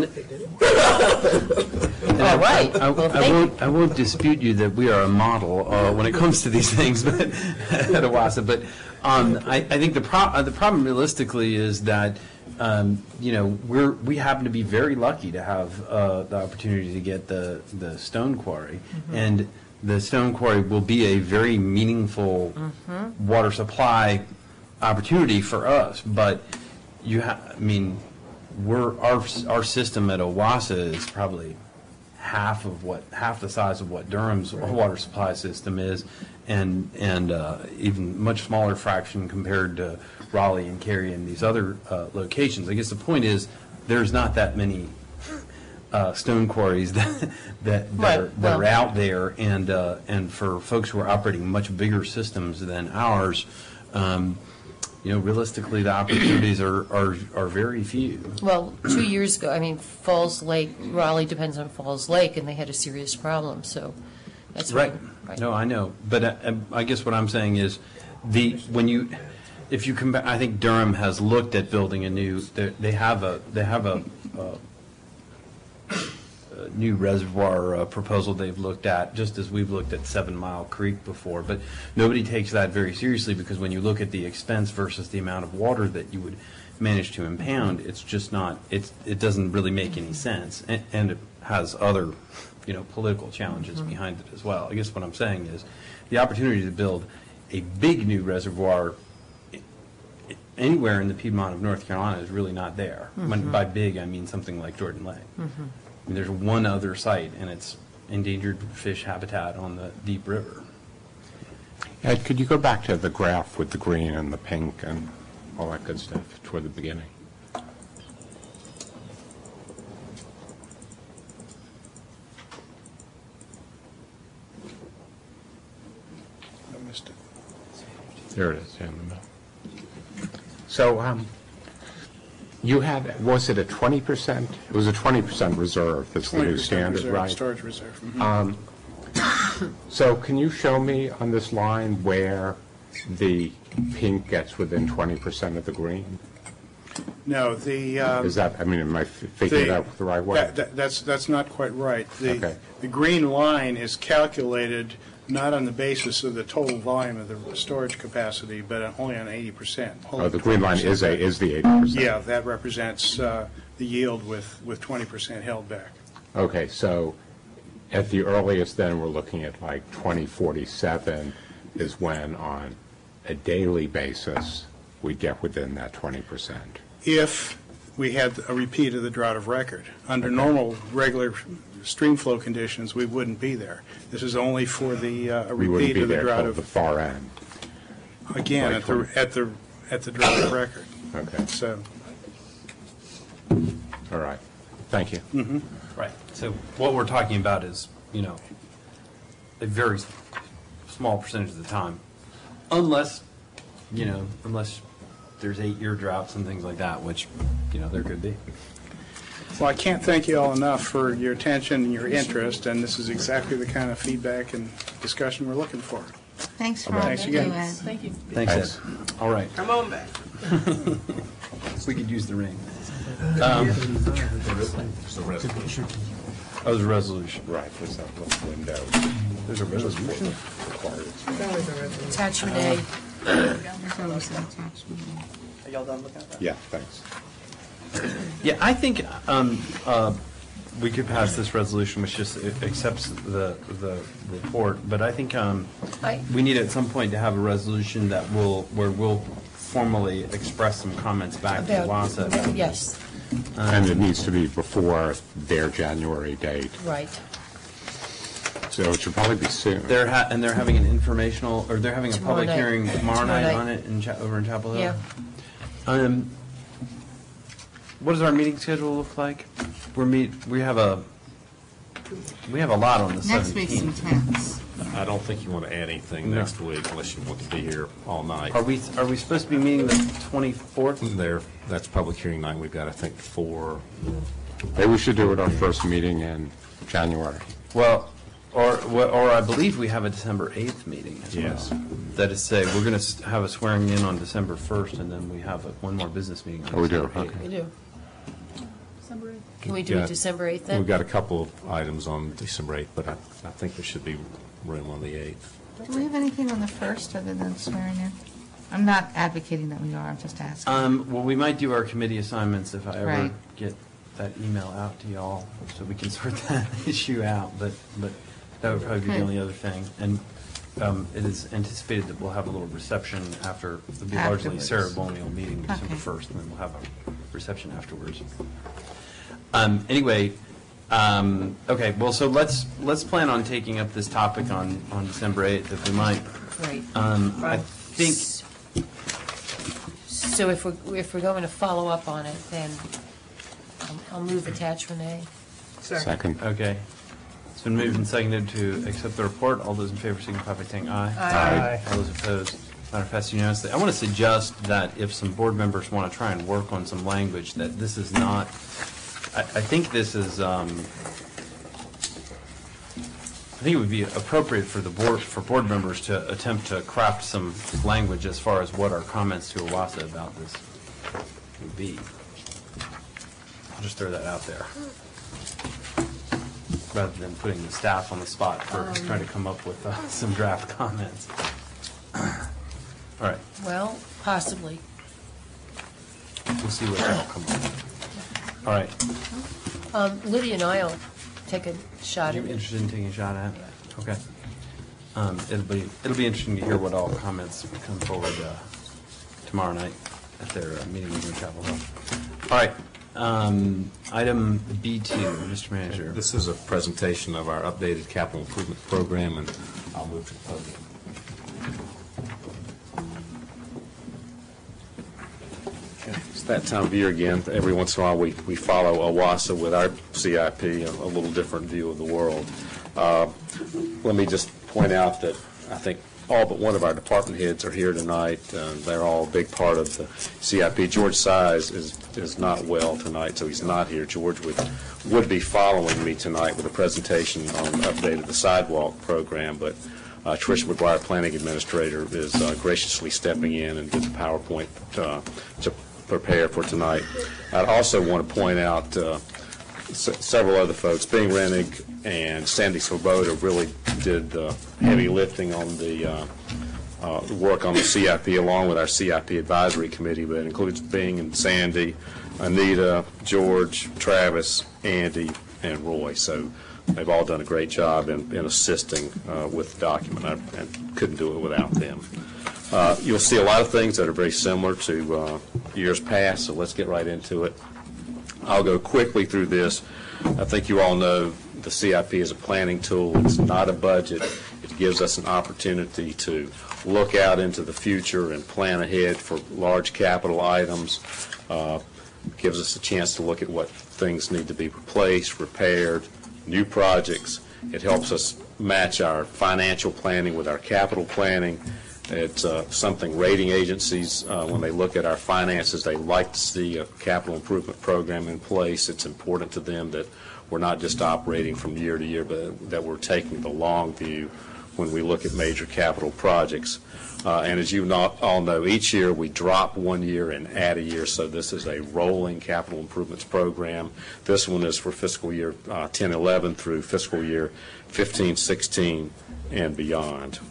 I won't dispute you that we are a model when it comes to these things, but at Owasa. But I think the problem realistically is that we happen to be very lucky to have the opportunity to get the stone quarry, and the stone quarry will be a very meaningful water supply opportunity for us, but our system at Owasa is probably half the size of what Durham's water supply system is, and even much smaller fraction compared to Raleigh and Cary and these other locations. I guess the point is there's not that many stone quarries that are out there, and for folks who are operating much bigger systems than ours. Realistically, the opportunities are very few. Well, 2 years ago, Falls Lake, Raleigh depends on Falls Lake, and they had a serious problem, so that's right. No, I know, but I guess what I'm saying is, if you compare, I think Durham has looked at building a new. They have a new reservoir proposal they've looked at, just as we've looked at 7 Mile Creek before. But nobody takes that very seriously, because when you look at the expense versus the amount of water that you would manage to impound, it's just not, it doesn't really make any sense. And it has other, political challenges behind it as well. I guess what I'm saying is the opportunity to build a big new reservoir anywhere in the Piedmont of North Carolina is really not there. When, by big, I mean something like Jordan Lake. I mean, there's one other site, and it's endangered fish habitat on the Deep River. Ed, could you go back to the graph with the green and the pink and all that good stuff toward the beginning? I missed it. There it is, yeah, in the middle. So, you had, was it a 20%? It was a 20% reserve, that's the new 20% standard, reserve, right? storage reserve. Mhm. So can you show me on this line where the pink gets within 20% of the green? No, the. Is that, I mean, am I figuring it out the right way? That's not quite right. Okay. The green line is calculated not on the basis of the total volume of the storage capacity, but only on 80%. Oh, the green line is the 80%? Yeah, that represents the yield with 20% held back. Okay, so at the earliest then, we're looking at like 2047 is when on a daily basis we get within that 20%. If we had a repeat of the drought of record. Under normal, regular stream flow conditions, we wouldn't be there. This is only for the a We wouldn't repeat be of the there drought till the of, far end. again, like at the drought of record. Okay, So, all right. Thank you. Right. So what we're talking about is, you know, a very small percentage of the time, unless, you know, unless there's 8-year droughts and things like that, which, you know, there could be. well, I can't thank you all enough for your attention and your interest, and this is exactly the kind of feedback and discussion we're looking for. Thanks for all Thanks you do, again. Ed. Thank you. Thanks, Ed. Thanks. All right. Come on back. We could use the ring. Oh, there's a resolution. Right, there's that little window. There's a resolution. Attachment A. There's always an attachment. Are y'all done looking at that? Yeah, thanks. Yeah, I think we could pass this resolution, which just accepts the report, but I think we need at some point to have a resolution that where we'll formally express some comments back to WASA. Yes, And it needs to be before their January date, right. so it should probably be soon. They're having an informational, or they're having a Tomorrow public night. hearing tomorrow night Tomorrow on night. it over in Chapel Hill. Yeah. What does our meeting schedule look like? We have a lot on the 17th. Next week's intense. I don't think you want to add anything No. next week unless you want to be here all night. Are we supposed to be meeting the 24th? That's public hearing night. We've got, I think, 4. Maybe we should do it our first meeting in January. Well, or I believe we have a December 8th meeting as well. Yes. That is to say, we're going to have a swearing in on December 1st, and then we have one more business meeting on Oh, we do? December 8th. Okay. We do. December 8th. Can we do Yeah. it December 8th then? We've got a couple of items on December 8th, but I think there should be room on the 8th. Do we have anything on the 1st other than swearing in? I'm not advocating that we are, I'm just asking. Well, we might do our committee assignments if I ever Right. get that email out to y'all, so we can sort that issue out, but that would probably be the Okay. only other thing. And it is anticipated that we'll have a little reception after, it'll be largely Afterwards. ceremonial meeting December Okay. 1st, and then we'll have a reception afterwards. Anyway, okay, well, so let's plan on taking up this topic on December 8th, if we might. Right. I think, So if we're going to follow up on it, then I'll move attachment A. Second. okay. It's been moved and seconded to accept the report. All those in favor signify by saying aye. Aye. All those opposed, matter passed unanimously. I want to suggest that if some board members want to try and work on some language, that this is not, I think this is, I think it would be appropriate for board members to attempt to craft some language as far as what our comments to OWASA about this would be. I'll just throw that out there, rather than putting the staff on the spot for trying to come up with some draft comments. All right, Well, possibly. we'll see what y'all come up with. All right, Lydia and I'll take a shot are at you it. interested in taking a shot at it? Okay. It'll be interesting to hear what all comments come forward tomorrow night. at their meeting in Chapel Hill. All right, item B2, Mr. Manager. This is a presentation of our updated capital improvement program, and I'll move to the podium. It's that time of year again. Every once in a while, we follow OWASA with our CIP, a little different view of the world. Let me just point out that I think all but one of our department heads are here tonight. They're all a big part of the CIP. George Size is not well tonight, so he's not here. George would be following me tonight with a presentation on the update of the sidewalk program, but Tricia McGuire, Planning Administrator, is graciously stepping in and did the PowerPoint to prepare for tonight. I'd also want to point out several other folks. Bing Rennig and Sandy Swoboda really did heavy lifting on the work on the CIP, along with our CIP Advisory Committee, but it includes Bing and Sandy, Anita, George, Travis, Andy, and Roy. So they've all done a great job in assisting with the document. I couldn't do it without them. You'll see a lot of things that are very similar to years past, so let's get right into it. I'll go quickly through this. I think you all know the CIP is a planning tool. It's not a budget. It gives us an opportunity to look out into the future and plan ahead for large capital items. Gives us a chance to look at what things need to be replaced, repaired, new projects. It helps us match our financial planning with our capital planning. It's something rating agencies, when they look at our finances, they like to see a capital improvement program in place. It's important to them that we're not just operating from year to year, but that we're taking the long view when we look at major capital projects. And as you all know, each year we drop 1 year and add a year, so this is a rolling capital improvements program. This one is for fiscal year 10-11 through fiscal year 15-16 and beyond.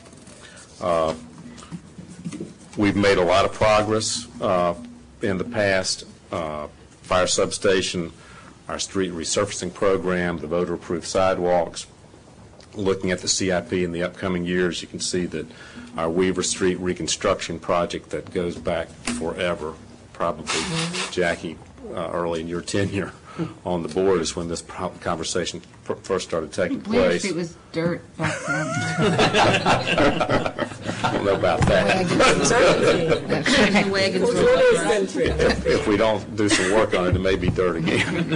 We've made a lot of progress in the past. Fire substation, our street resurfacing program, the voter-approved sidewalks. Looking at the CIP in the upcoming years, you can see that our Weaver Street reconstruction project that goes back forever, probably, Jackie, early in your tenure on the board is when this conversation first started taking place. Weaver Street was dirt back then. I don't know about that. If we don't do some work on it, it may be dirt again.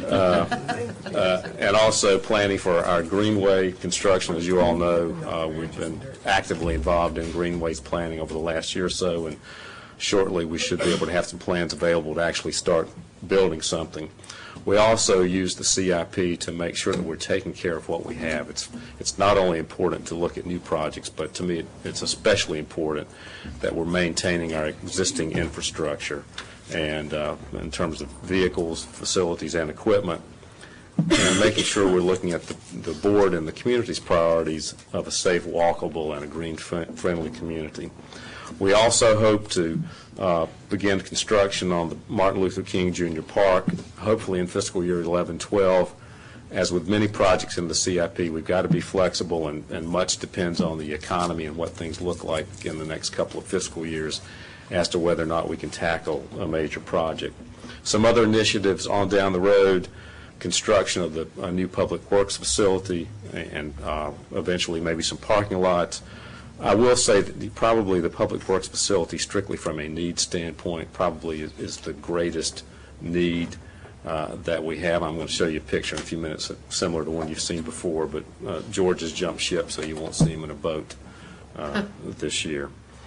And also planning for our Greenway construction. As you all know, we've been actively involved in Greenways planning over the last year or so, and shortly we should be able to have some plans available to actually start building something. We also use the CIP to make sure that we're taking care of what we have. It's not only important to look at new projects, but to me it's especially important that we're maintaining our existing infrastructure and in terms of vehicles, facilities, and equipment, and making sure we're looking at the board and the community's priorities of a safe, walkable, and a green-friendly community. We also hope to begin construction on the Martin Luther King Jr. Park, hopefully in fiscal year 11-12. As with many projects in the CIP, we've got to be flexible, and much depends on the economy and what things look like in the next couple of fiscal years as to whether or not we can tackle a major project. Some other initiatives on down the road: construction of the new public works facility, and eventually maybe some parking lots. I will say that probably the public works facility, strictly from a need standpoint, probably is the greatest need that we have. I'm going to show you a picture in a few minutes similar to one you've seen before, but George has jumped ship, so you won't see him in a boat this year.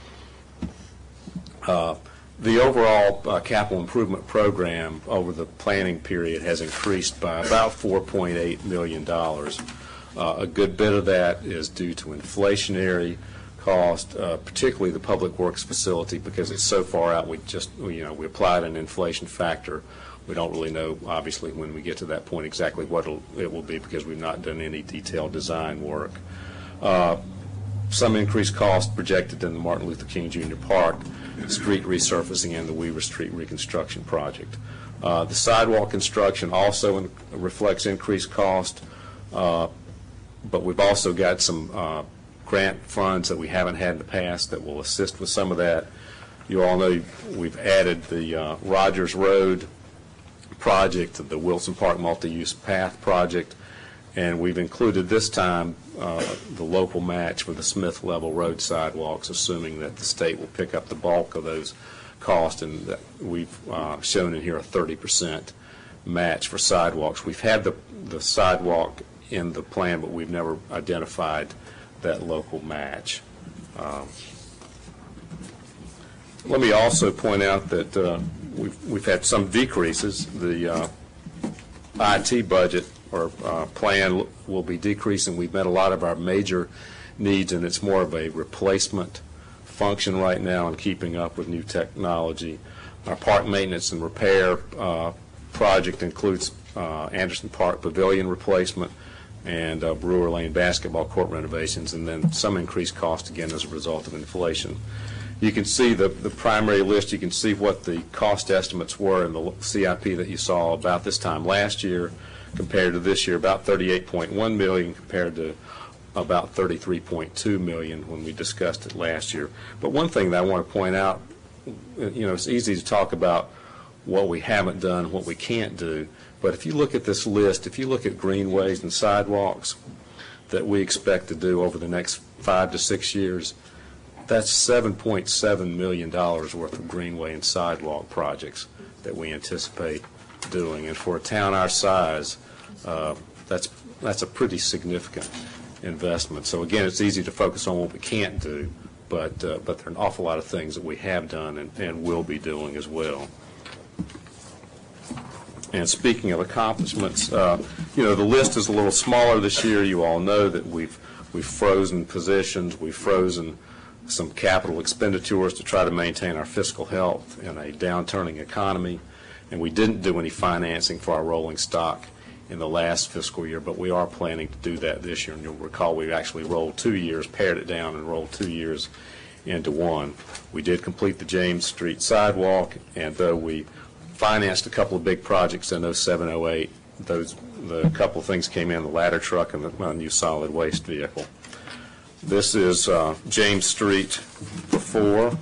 The overall capital improvement program over the planning period has increased by about $4.8 million. A good bit of that is due to inflationary cost, particularly the public works facility, because it's so far out. We applied an inflation factor. We don't really know, obviously, when we get to that point exactly what it will be, because we've not done any detailed design work. Some increased cost projected in the Martin Luther King Jr. Park, street resurfacing, and the Weaver Street reconstruction project. The sidewalk construction also reflects increased cost, but we've also got some grant funds that we haven't had in the past that will assist with some of that. You all know we've added the Rogers Road project, the Wilson Park Multi-Use Path project, and we've included this time the local match for the Smith Level Road sidewalks, assuming that the state will pick up the bulk of those costs, and that we've shown in here a 30% match for sidewalks. We've had the sidewalk in the plan, but we've never identified that local match. Let me also point out that we've had some decreases. The IT budget or plan will be decreasing. We've met a lot of our major needs, and it's more of a replacement function right now in keeping up with new technology. Our park maintenance and repair project includes Anderson Park Pavilion replacement and Brewer Lane basketball court renovations, and then some increased cost again as a result of inflation. You can see the primary list. You can see what the cost estimates were in the CIP that you saw about this time last year compared to this year, about $38.1 million compared to about $33.2 million when we discussed it last year. But one thing that I want to point out, it's easy to talk about what we haven't done, what we can't do, but if you look at this list, if you look at greenways and sidewalks that we expect to do over the next 5 to 6 years, that's $7.7 million worth of greenway and sidewalk projects that we anticipate doing. And for a town our size, that's a pretty significant investment. So again, it's easy to focus on what we can't do, but there are an awful lot of things that we have done and will be doing as well. And speaking of accomplishments, the list is a little smaller this year. You all know that we've frozen positions, we've frozen some capital expenditures to try to maintain our fiscal health in a downturning economy, and we didn't do any financing for our rolling stock in the last fiscal year, but we are planning to do that this year. And you'll recall we actually rolled 2 years, pared it down, and rolled 2 years into one. We did complete the James Street sidewalk, and though we financed a couple of big projects in 07, 08, the couple of things came in, the ladder truck and the new solid waste vehicle. This is James Street before.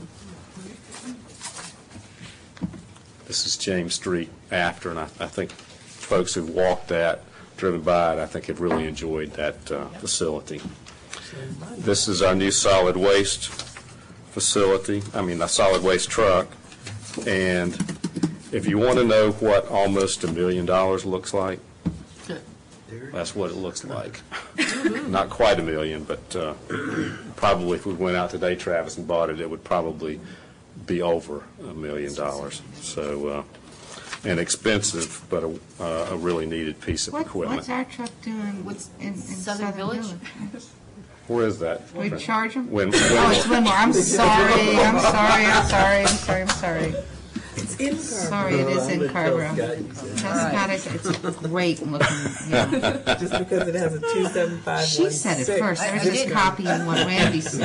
This is James Street after, and I think folks who've walked that, driven by it, I think have really enjoyed that facility. This is our new solid waste facility, a solid waste truck, and if you want to know what almost $1 million looks like, that's what it looks like. Not quite $1 million, but probably if we went out today, Travis, and bought it, it would probably be over $1 million. So, and expensive, but a really needed piece of equipment. What's our truck doing in Southern Village? Where is that? We charge them? Winmore. Oh, it's Winmore. I'm sorry. It's in Carver. Sorry, it is in Carver. It's great looking. Just because it has a 27516. She said it first. I was just copying what Randy said.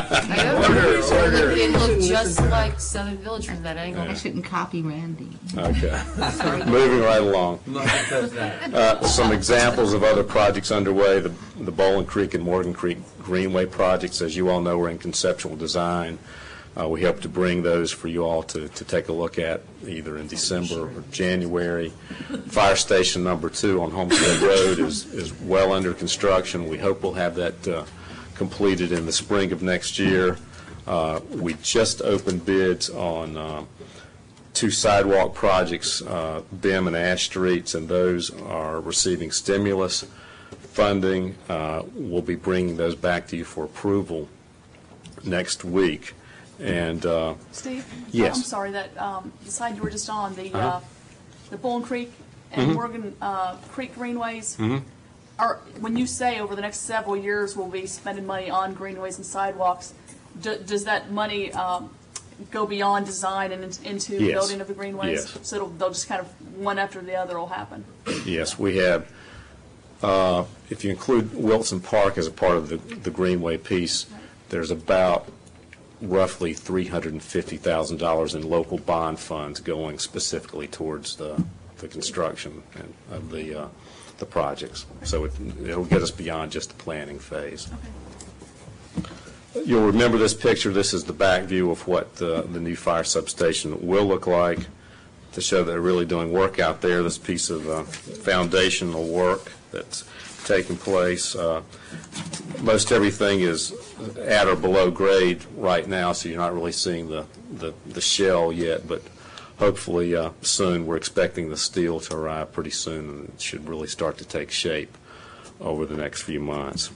It looked just like Southern Village from that angle. I shouldn't copy Randy. Okay. Moving right along. Some examples of other projects underway, the Bowling Creek and Morgan Creek Greenway projects, as you all know, we're in conceptual design. We hope to bring those for you all to take a look at either in December or January. Fire Station number 2 on Homestead Road is well under construction. We hope we'll have that completed in the spring of next year. We just opened bids on 2 sidewalk projects, Bim and Ash Streets, and those are receiving stimulus funding. We'll be bringing those back to you for approval next week. And Steve? Yes. I'm sorry, that the side you were just on, the Bowling Creek and Morgan Creek Greenways, when you say over the next several years we'll be spending money on greenways and sidewalks, does that money go beyond design and into the building of the greenways? Yes. So they'll just kind of one after the other will happen? Yes, we have. If you include Wilson Park as a part of the greenway piece, there's about roughly $350,000 in local bond funds going specifically towards the construction of the projects. So it'll get us beyond just the planning phase. You'll remember this picture. This is the back view of what the new fire substation will look like, to show that they're really doing work out there. This piece of foundational work that's taking place. Most everything is at or below grade right now, so you're not really seeing the shell yet, but hopefully soon. We're expecting the steel to arrive pretty soon, and it should really start to take shape over the next few months.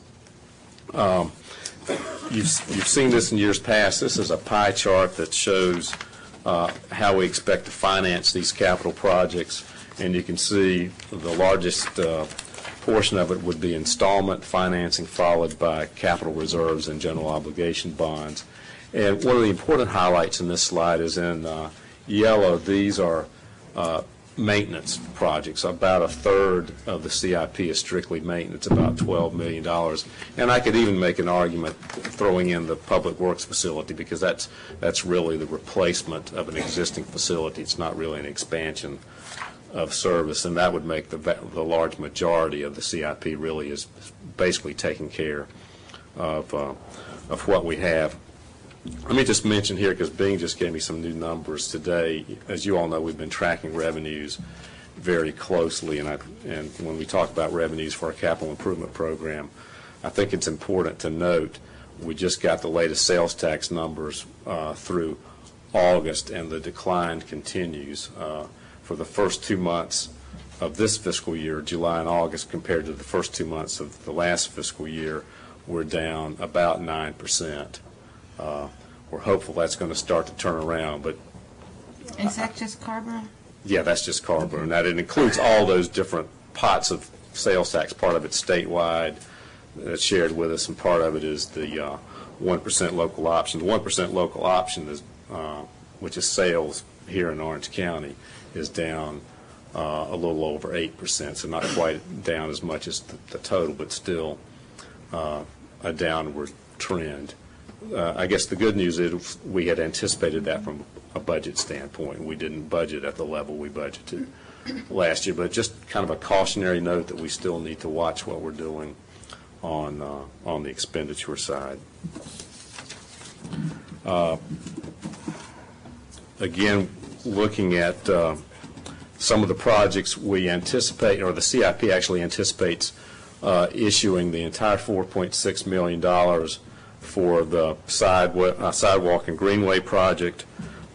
You've seen this in years past. This is a pie chart that shows how we expect to finance these capital projects, and you can see the largest portion of it would be installment financing, followed by capital reserves and general obligation bonds. And one of the important highlights in this slide is in yellow. These are maintenance projects. About a third of the CIP is strictly maintenance, about $12 million. And I could even make an argument throwing in the public works facility, because that's really the replacement of an existing facility. It's not really an expansion of service, and that would make the large majority of the CIP really is basically taking care of what we have. Let me just mention here, because Bing just gave me some new numbers today. As you all know, we've been tracking revenues very closely, and when we talk about revenues for our capital improvement program, I think it's important to note we just got the latest sales tax numbers through August, and the decline continues. For the first 2 months of this fiscal year, July and August, compared to the first 2 months of the last fiscal year, we're down about 9%. We're hopeful that's going to start to turn around, but Is that just Carrboro? yeah, that's just Carrboro. Now, it includes all those different pots of sales tax. Part of it's statewide that's shared with us, and part of it is the 1% local option. The 1% local option is, which is sales here in Orange County, is down a little over 8%, so not quite down as much as the total, but still a downward trend. I guess the good news is we had anticipated that from a budget standpoint. We didn't budget at the level we budgeted last year, but just kind of a cautionary note that we still need to watch what we're doing on the expenditure side. Again, looking at some of the projects we anticipate, or the CIP actually anticipates issuing the entire $4.6 million for the sidewalk and greenway project.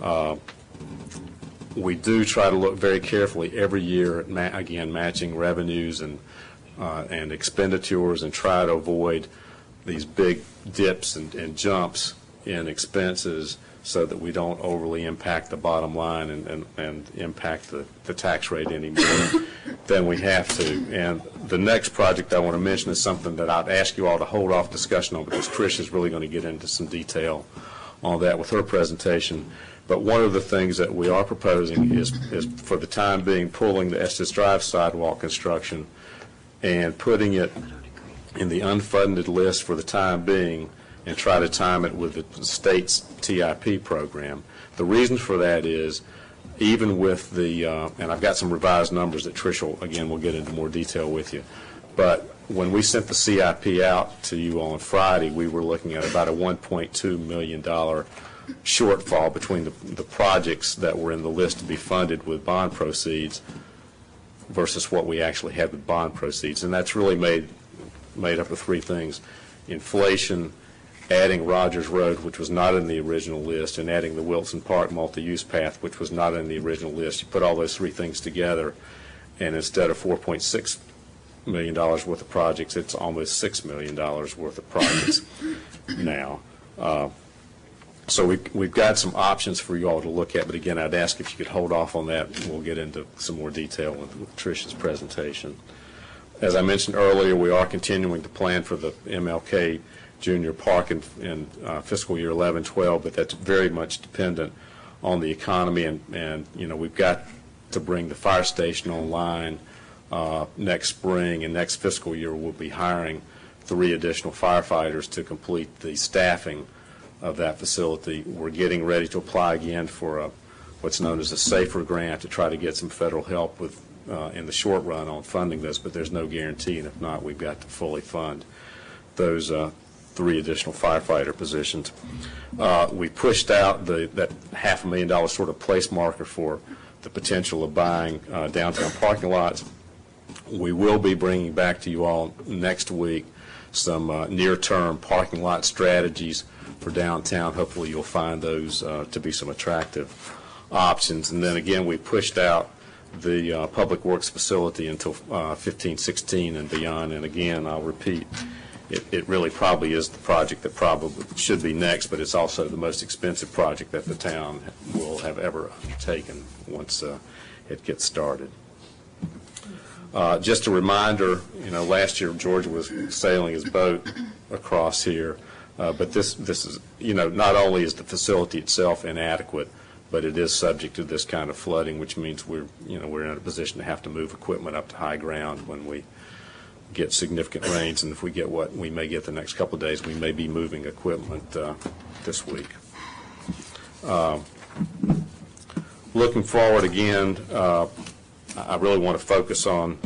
We do try to look very carefully every year at, again, matching revenues and expenditures, and try to avoid these big dips and jumps in expenses, so that we don't overly impact the bottom line and impact the tax rate any more than we have to. And the next project I want to mention is something that I'd ask you all to hold off discussion on, because Trish is really going to get into some detail on that with her presentation. But one of the things that we are proposing is for the time being, pulling the Estes Drive sidewalk construction and putting it in the unfunded list for the time being, and try to time it with the state's TIP program. The reason for that is, even with the, and I've got some revised numbers that Trish will get into more detail with you, but when we sent the CIP out to you on Friday, we were looking at about a $1.2 million shortfall between the projects that were in the list to be funded with bond proceeds versus what we actually had with bond proceeds. And that's really made up of three things: inflation, adding Rogers Road, which was not in the original list, and adding the Wilson Park multi-use path, which was not in the original list. You put all those three things together, and instead of $4.6 million worth of projects, it's almost $6 million worth of projects now. So we've got some options for you all to look at, but again, I'd ask if you could hold off on that, and we'll get into some more detail with Trish's presentation. As I mentioned earlier, we are continuing to plan for the MLK Junior Park in fiscal year 11-12, but that's very much dependent on the economy, and we've got to bring the fire station online next spring, and next fiscal year we'll be hiring 3 additional firefighters to complete the staffing of that facility. We're getting ready to apply again for what's known as a SAFER grant to try to get some federal help with in the short run on funding this, but there's no guarantee, and if not, we've got to fully fund those 3 additional firefighter positions. We pushed out that $500,000 sort of place marker for the potential of buying downtown parking lots. We will be bringing back to you all next week some near-term parking lot strategies for downtown. Hopefully you'll find those to be some attractive options. And then again, we pushed out the Public Works facility until 15-16 and beyond. And again, I'll repeat, it really probably is the project that probably should be next, but it's also the most expensive project that the town will have ever undertaken once it gets started. Just a reminder, last year George was sailing his boat across here, but this is, not only is the facility itself inadequate, but it is subject to this kind of flooding, which means we're in a position to have to move equipment up to high ground when we get significant rains, and if we get what we may get the next couple of days, we may be moving equipment this week. Looking forward again, I really want to focus on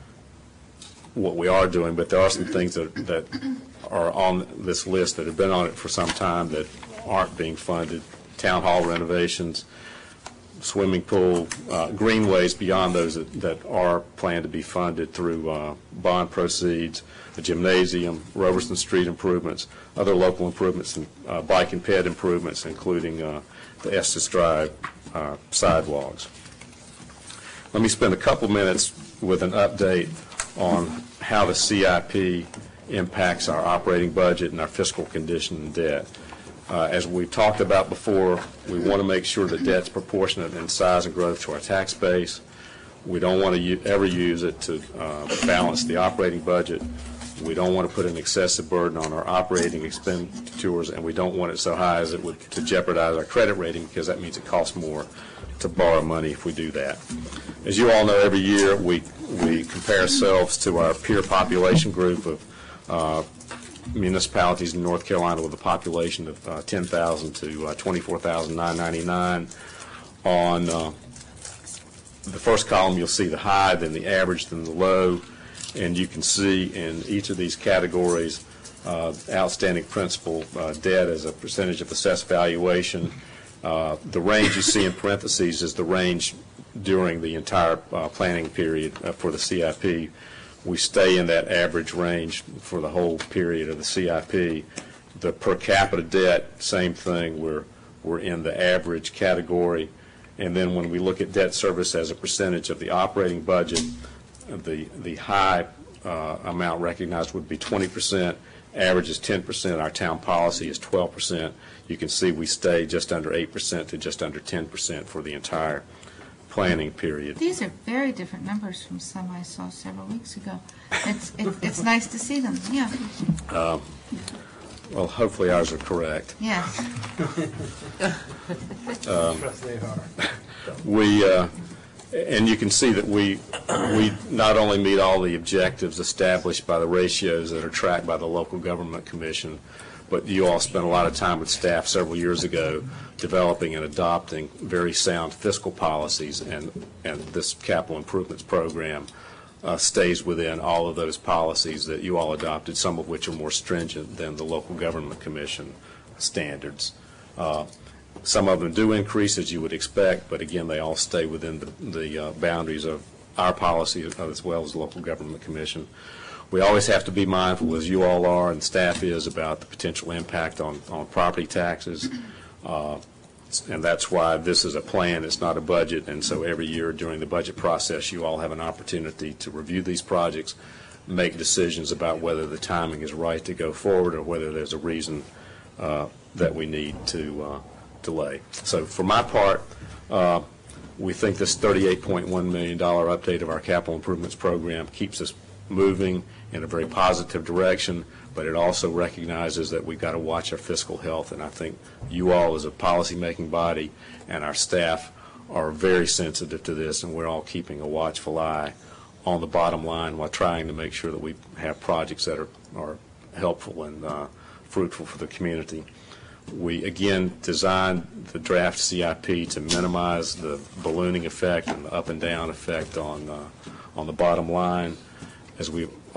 what we are doing, but there are some things that are on this list that have been on it for some time that aren't being funded. Town hall renovations, swimming pool, greenways beyond those that are planned to be funded through bond proceeds, the gymnasium, Roberson Street improvements, other local improvements, and bike and ped improvements, including the Estes Drive sidewalks. Let me spend a couple minutes with an update on how the CIP impacts our operating budget and our fiscal condition and debt. As we've talked about before, we want to make sure that debt's proportionate in size and growth to our tax base. We don't want to ever use it to balance the operating budget. We don't want to put an excessive burden on our operating expenditures, and we don't want it so high as it would to jeopardize our credit rating, because that means it costs more to borrow money if we do that. As you all know, every year we compare ourselves to our peer population group of municipalities in North Carolina with a population of 10,000 to 24,999. On the first column, you'll see the high, then the average, then the low, and you can see in each of these categories outstanding principal debt as a percentage of assessed valuation. The range you see in parentheses is the range during the entire planning period for the CIP. We stay in that average range for the whole period of the CIP. The per capita debt, same thing. We're in the average category. And then when we look at debt service as a percentage of the operating budget, the high amount recognized would be 20%. Average is 10%. Our town policy is 12%. You can see we stay just under 8% to just under 10% for the entire planning period. These are very different numbers from some I saw several weeks ago. It's nice to see them, yeah. Well, hopefully ours are correct. Yes. And you can see that we not only meet all the objectives established by the ratios that are tracked by the Local Government Commission, but you all spent a lot of time with staff several years ago developing and adopting very sound fiscal policies, and this capital improvements program stays within all of those policies that you all adopted, some of which are more stringent than the Local Government Commission standards. Some of them do increase, as you would expect, but again, they all stay within the boundaries of our policy as well as the Local Government Commission. We always have to be mindful, as you all are and staff is, about the potential impact on property taxes. And that's why this is a plan, it's not a budget, and so every year during the budget process you all have an opportunity to review these projects, make decisions about whether the timing is right to go forward or whether there's a reason that we need to delay. So for my part, we think this $38.1 million update of our capital improvements program keeps us moving in a very positive direction, but it also recognizes that we've got to watch our fiscal health, and I think you all as a policy-making body and our staff are very sensitive to this, and we're all keeping a watchful eye on the bottom line while trying to make sure that we have projects that are helpful and fruitful for the community. We, again, designed the draft CIP to minimize the ballooning effect and the up and down effect on the bottom line. As we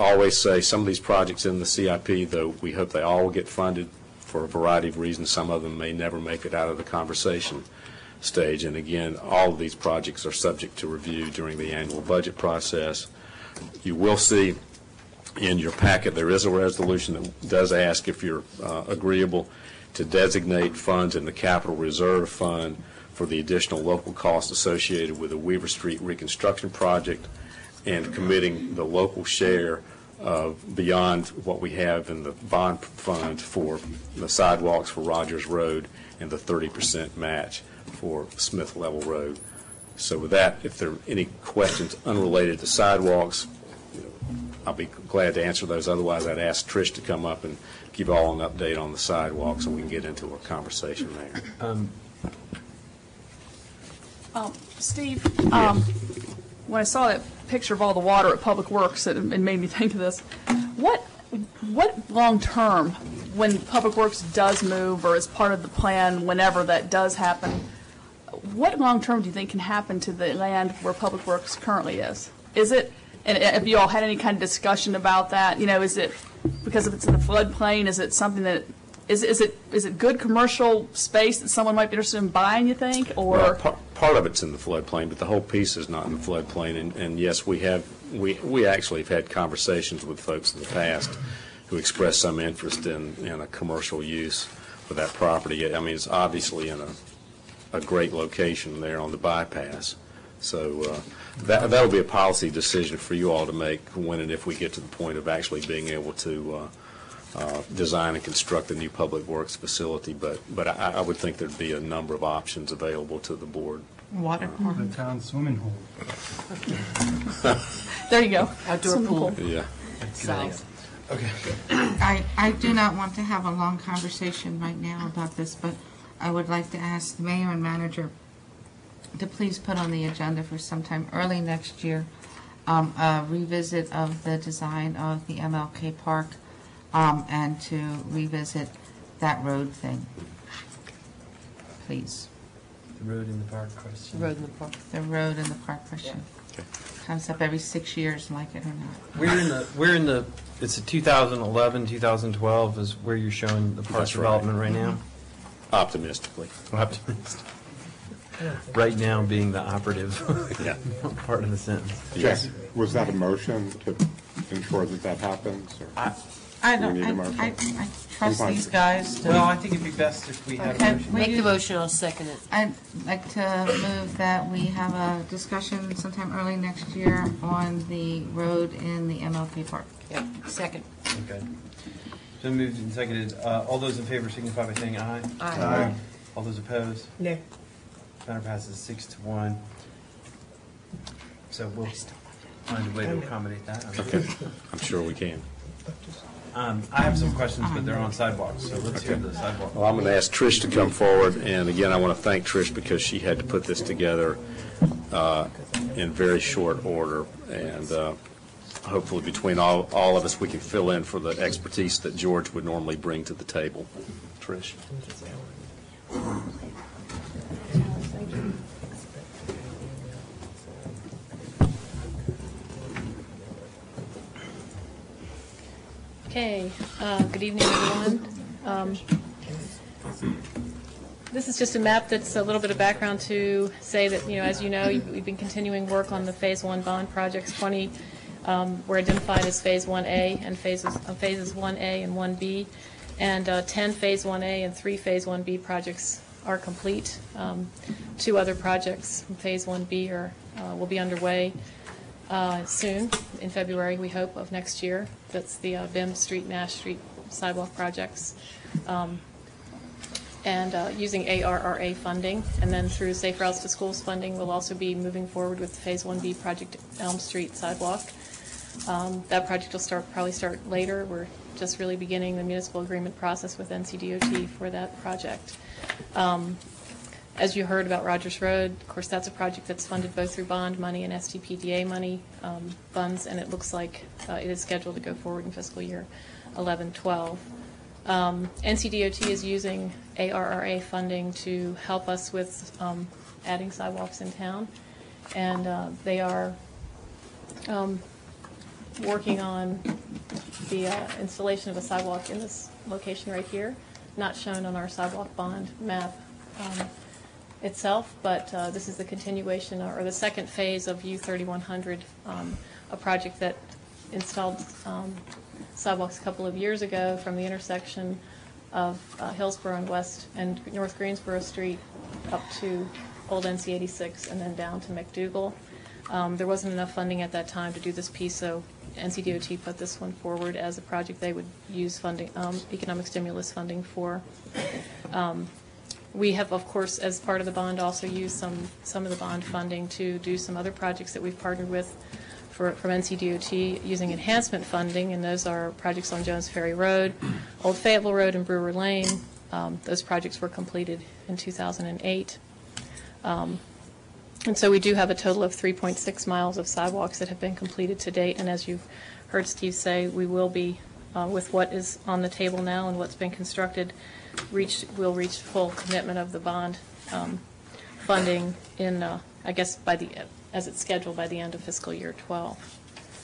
always say some of these projects in the CIP, though we hope they all will get funded for a variety of reasons. Some of them may never make it out of the conversation stage. And again, all of these projects are subject to review during the annual budget process. You will see in your packet there is a resolution that does ask if you're agreeable to designate funds in the Capital Reserve Fund for the additional local costs associated with the Weaver Street reconstruction project and committing the local share beyond what we have in the bond fund for the sidewalks for Rogers Road and the 30% match for Smith Level Road. So with that, if there are any questions unrelated to sidewalks, I'll be glad to answer those. Otherwise, I'd ask Trish to come up and give all an update on the sidewalks so we can get into a conversation there. Steve, when I saw that picture of all the water at Public Works, it made me think of this. What long term, when Public Works does move or is part of the plan, whenever that does happen, what long term do you think can happen to the land where Public Works currently is? Is it, and have you all had any kind of discussion about that? You know, is it because if it's in the floodplain, is it something that is it good commercial space that someone might be interested in buying, you think? Or well, part of it's in the floodplain, but the whole piece is not in the floodplain. And yes, we actually have had conversations with folks in the past who expressed some interest in a commercial use for that property. I mean, it's obviously in a great location there on the bypass. So that'll be a policy decision for you all to make when and if we get to the point of actually being able to design and construct a new public works facility. But I would think there'd be a number of options available to the board. Water park. The town swimming hole. there you go. Outdoor pool. Yeah. South. Okay. I do not want to have a long conversation right now about this, but I would like to ask the mayor and manager to please put on the agenda for sometime early next year a revisit of the design of the MLK Park and to revisit that road thing. Please. The road in the park question. Road in the park. The road in the park question. Comes up every 6 years, like it or not. We're in the, it's a 2011, 2012 is where you're showing the park That's right. development right now? Optimistically. Optimistic. Right now being the operative Yeah. part of the sentence. Yes. Was that a motion to ensure that happens? Or? I don't, We need a motion. I trust these guys to. Well, I think it'd be best if we had a Okay. motion. Make the motion, I'll second it. I'd like to move that we have a discussion sometime early next year on the road in the MLK Park. Yep, second. Okay. So moved and seconded. All those in favor signify by saying aye. Aye. All those opposed? No. Matter passes 6-1. So we'll find a way to accommodate that. Okay. I'm sure we can. I have some questions, but they're on sidewalks, so let's hear the sidewalk. Well, I'm going to ask Trish to come forward, and again, I want to thank Trish because she had to put this together in very short order, and hopefully between all of us, we can fill in for the expertise that George would normally bring to the table. Trish. Okay, good evening, everyone. This is just a map that's a little bit of background to say that, as you know, we've been continuing work on the Phase 1 bond projects. 20 were identified as Phase 1A and phases 1A and 1B, and 10 Phase 1A and 3 Phase 1B projects are complete. 2 other projects from Phase 1B will be underway soon, in February, we hope, of next year. That's the Bim Street, Nash Street sidewalk projects. And using ARRA funding, and then through Safe Routes to Schools funding, we'll also be moving forward with Phase 1B project, Elm Street sidewalk. That project will probably start later. We're just really beginning the municipal agreement process with NCDOT for that project. As you heard about Rogers Road, of course, that's a project that's funded both through bond money and STPDA money funds, and it looks like it is scheduled to go forward in fiscal year 11-12. NCDOT is using ARRA funding to help us with adding sidewalks in town, and they are working on the installation of a sidewalk in this location right here, not shown on our sidewalk bond map itself, but this is the continuation or the second phase of U3100, a project that installed sidewalks a couple of years ago from the intersection of Hillsborough and West and North Greensboro Street up to Old NC 86 and then down to McDougal. There wasn't enough funding at that time to do this piece, so NCDOT put this one forward as a project they would use funding, economic stimulus funding for. We have, of course, as part of the bond, also used some of the bond funding to do some other projects that we've partnered with from NCDOT using enhancement funding, and those are projects on Jones Ferry Road, Old Fayetteville Road, and Brewer Lane. Those projects were completed in 2008. And so we do have a total of 3.6 miles of sidewalks that have been completed to date, and as you've heard Steve say, we will be, with what is on the table now and what's been constructed, we'll reach full commitment of the bond funding in, I guess, as it's scheduled by the end of fiscal year 12.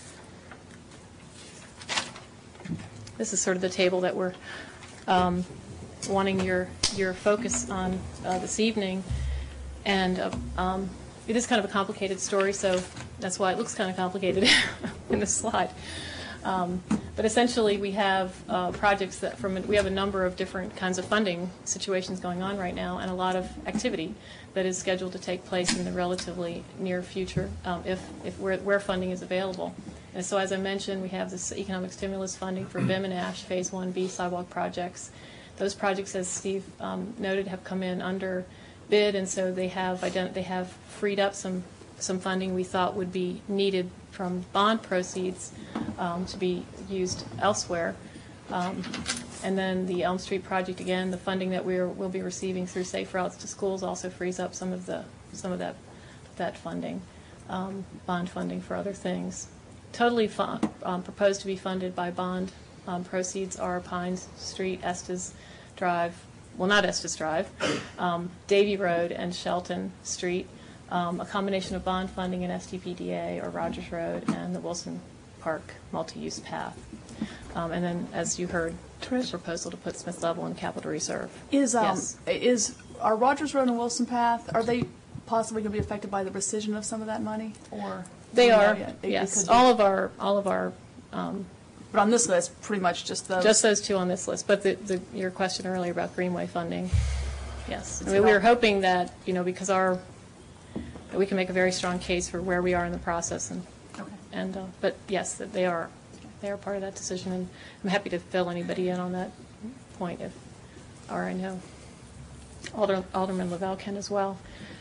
This is sort of the table that we're wanting your focus on this evening, and it is kind of a complicated story, so that's why it looks kind of complicated in this slide. But essentially, we have projects that we have a number of different kinds of funding situations going on right now, and a lot of activity that is scheduled to take place in the relatively near future, where funding is available. And so, as I mentioned, we have this economic stimulus funding for BIM and ASH Phase 1B sidewalk projects. Those projects, as Steve noted, have come in under bid, and so they have freed up some funding we thought would be needed from bond proceeds to be used elsewhere. And then the Elm Street project, again, the funding that we'll be receiving through Safe Routes to Schools also frees up some of that funding, bond funding for other things. Totally proposed to be funded by bond proceeds are Pines Street, Estes Drive, well, not Estes Drive, Davy Road and Shelton Street, a combination of bond funding and SDPDA or Rogers Road and the Wilson Park multi-use path. And then, as you heard, the proposal to put Smith Level in capital reserve. Are Rogers Road and Wilson Path, are they possibly going to be affected by the rescission of some of that money, or they are? Yes, all of our. But on this list, pretty much just those. Just those two on this list. But your question earlier about Greenway funding, yes. I mean, we were hoping that because that we can make a very strong case for where we are in the process, but yes, that they are part of that decision, and I'm happy to fill anybody in on that point or I know Alderman Lavelle can as well.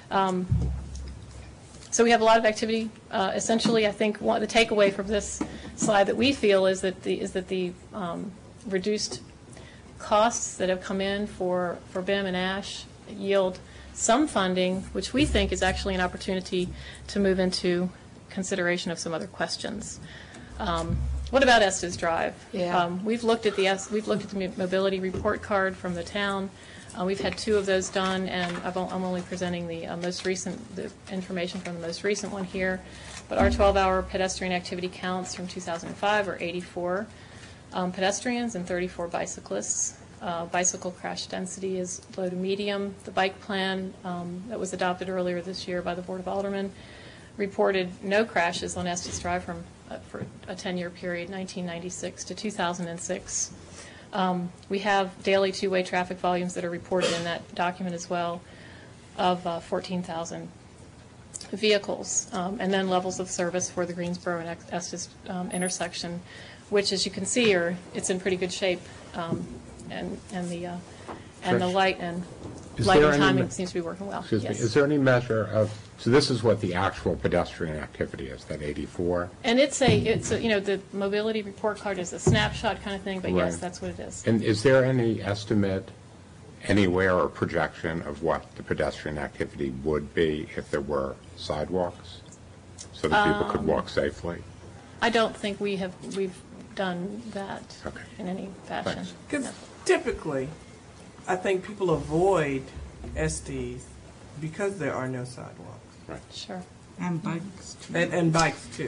So we have a lot of activity. Essentially, I think the takeaway from this slide that we feel is that the reduced costs that have come in for BIM and ASH yield some funding, which we think is actually an opportunity to move into consideration of some other questions. What about Estes Drive? Yeah. We've looked at the mobility report card from the town. We've had 2 of those done, and I'm only presenting the information from the most recent one here. But our 12-hour pedestrian activity counts from 2005 are 84 pedestrians and 34 bicyclists. Bicycle crash density is low to medium. The bike plan that was adopted earlier this year by the Board of Aldermen reported no crashes on Estes Drive for a 10-year period, 1996 to 2006. We have daily two-way traffic volumes that are reported in that document as well of 14,000 vehicles, and then levels of service for the Greensboro and Estes intersection, which, as you can see, it's in pretty good shape, and the light and lighting timing seems to be working well. Excuse me. Is there any measure of? So this is what the actual pedestrian activity is, that 84? And it's the mobility report card is a snapshot kind of thing, but yes, that's what it is. And is there any estimate anywhere or projection of what the pedestrian activity would be if there were sidewalks so that people could walk safely? I don't think we've done that in any fashion. Because typically, I think people avoid Estes because there are no sidewalks. Right. Sure. And bikes too. And bikes too.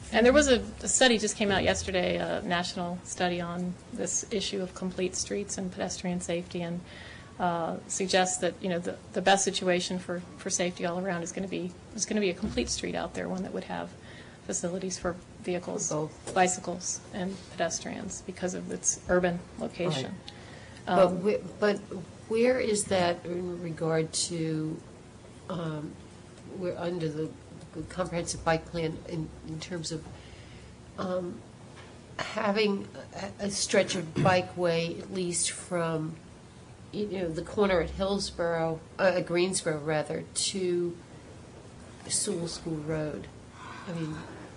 And there was a study just came out yesterday, a national study on this issue of complete streets and pedestrian safety, and suggests that, you know, the best situation for safety all around is going to be a complete street out there, one that would have facilities for vehicles, bicycles, and pedestrians because of its urban location. Right. But where is that in regard to, we're under the comprehensive bike plan in terms of having a stretch of bikeway at least from, you know, the corner at Hillsborough, Greensboro rather, to Sewell School Road? I mean,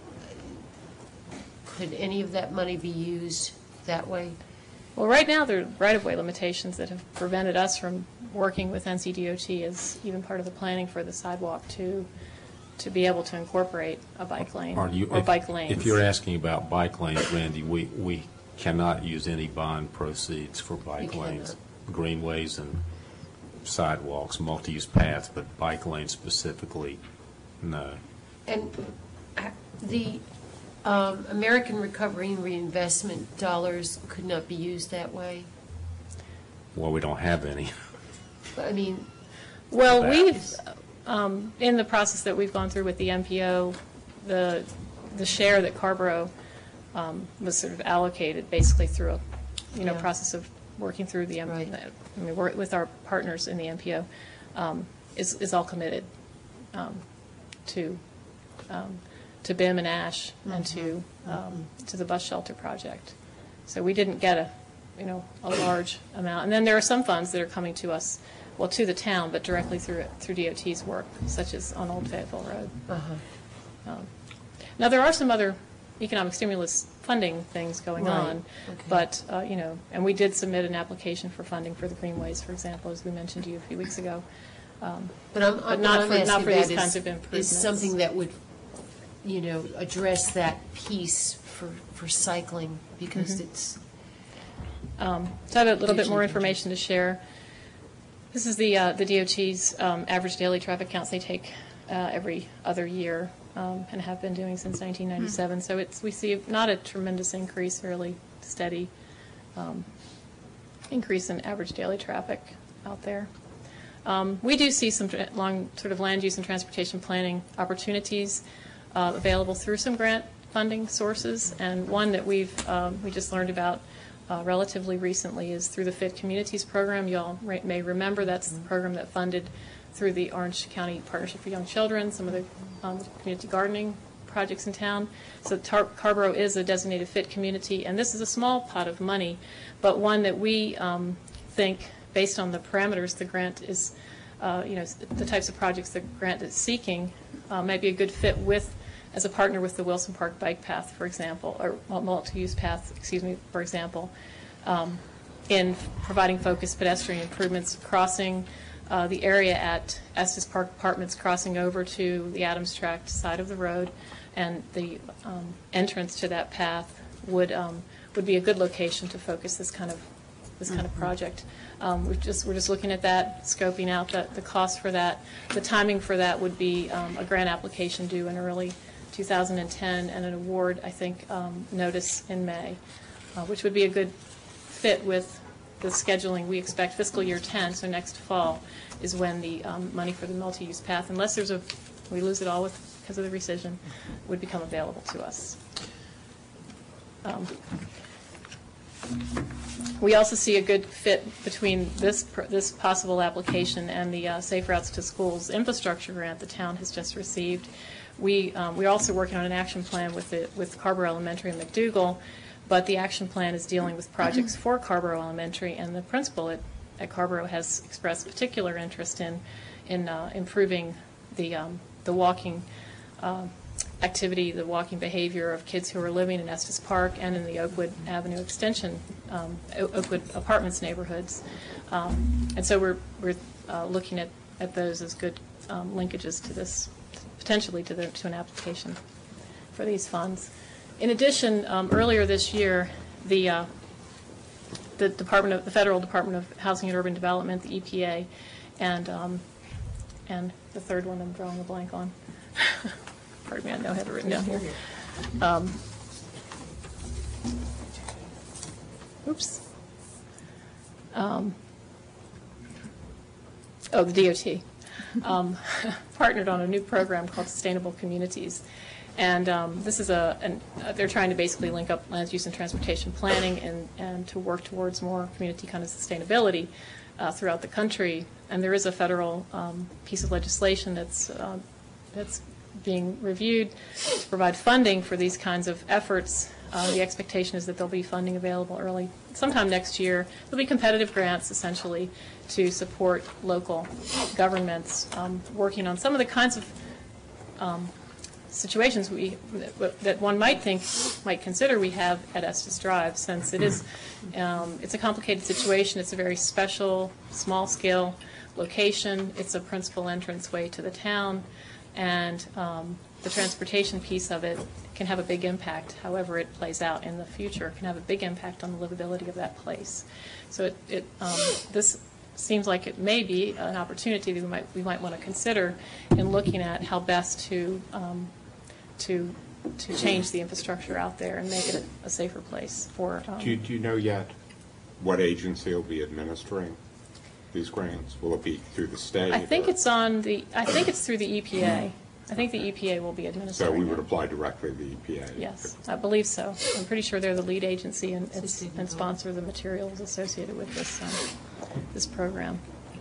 could any of that money be used that way? Well, right now, there are right-of-way limitations that have prevented us from working with NCDOT as even part of the planning for the sidewalk to be able to incorporate a bike lane or bike lanes. If you're asking about bike lanes, Randy, we cannot use any bond proceeds for bike lanes, greenways and sidewalks, multi-use paths, but bike lanes specifically, no. And the American Recovery and Reinvestment dollars could not be used that way? Well, we don't have any. I mean... Well, we've, in the process that we've gone through with the MPO, the share that Carborough was sort of allocated basically through a process of working through the MPO, I mean, with our partners in the MPO, is all committed to BIM and ASH and to the bus shelter project. So we didn't get a large amount. And then there are some funds that are coming to us, well, to the town, but directly through DOT's work, such as on Old Fayetteville Road. Now, there are some other economic stimulus funding things going on, but, and we did submit an application for funding for the greenways, for example, as we mentioned to you a few weeks ago. But not for these kinds of improvements. Is something that would, address that piece for cycling, because it's... So I have a little bit more information to share. This is the DOT's average daily traffic counts they take every other year and have been doing since 1997. So we see not a tremendous increase, fairly steady increase in average daily traffic out there. We do see some long sort of land use and transportation planning opportunities available through some grant funding sources, and one that we just learned about relatively recently is through the Fit Communities program. You all may remember that's the program that funded through the Orange County Partnership for Young Children some of the community gardening projects in town. So Carborough is a designated fit community, and this is a small pot of money, but one that we think, based on the parameters the grant is, the types of projects the grant is seeking, might be a good fit with, as a partner with the Wilson Park Bike Path, for example, or multi-use path, for example, in providing focused pedestrian improvements, crossing the area at Estes Park Apartments, crossing over to the Adams Tract side of the road, and the entrance to that path would be a good location to focus this kind of project. We're just looking at that, scoping out the cost for that. The timing for that would be a grant application due in early 2010 and an award, I think, notice in May, which would be a good fit with the scheduling. We expect fiscal year 10, so next fall, is when the money for the multi-use path, unless we lose it all because of the rescission, would become available to us. We also see a good fit between this possible application and the Safe Routes to Schools infrastructure grant the town has just received. We're also working on an action plan with Carborough Elementary and McDougall, but the action plan is dealing with projects for Carborough Elementary, and the principal at Carborough has expressed particular interest in improving the walking activity, the walking behavior of kids who are living in Estes Park and in the Oakwood Avenue Extension, Oakwood Apartments neighborhoods. And so we're looking at those as good linkages to this, potentially to an application for these funds. In addition, earlier this year, the Federal Department of Housing and Urban Development, the EPA, and the third one I'm drawing a blank on. Pardon me, I know I have it written down here. The DOT partnered on a new program called Sustainable Communities. And this is they're trying to basically link up land use and transportation planning and to work towards more community kind of sustainability throughout the country. And there is a federal piece of legislation that's being reviewed to provide funding for these kinds of efforts. The expectation is that there'll be funding available sometime next year. There'll be competitive grants, essentially, to support local governments working on some of the kinds of situations that one might consider we have at Estes Drive, since it's a complicated situation. It's a very special, small-scale location. It's a principal entranceway to the town, and the transportation piece of it can have a big impact. However it plays out in the future, it can have a big impact on the livability of that place. So this seems like it may be an opportunity that we might want to consider in looking at how best to change the infrastructure out there and make it a safer place for. Do you know yet what agency will be administering these grants? Will it be through the state? I think it's through the EPA. I think the EPA will be administering. So we would apply directly to the EPA. Yes, I believe so. I'm pretty sure they're the lead agency and sponsor the materials associated with this program.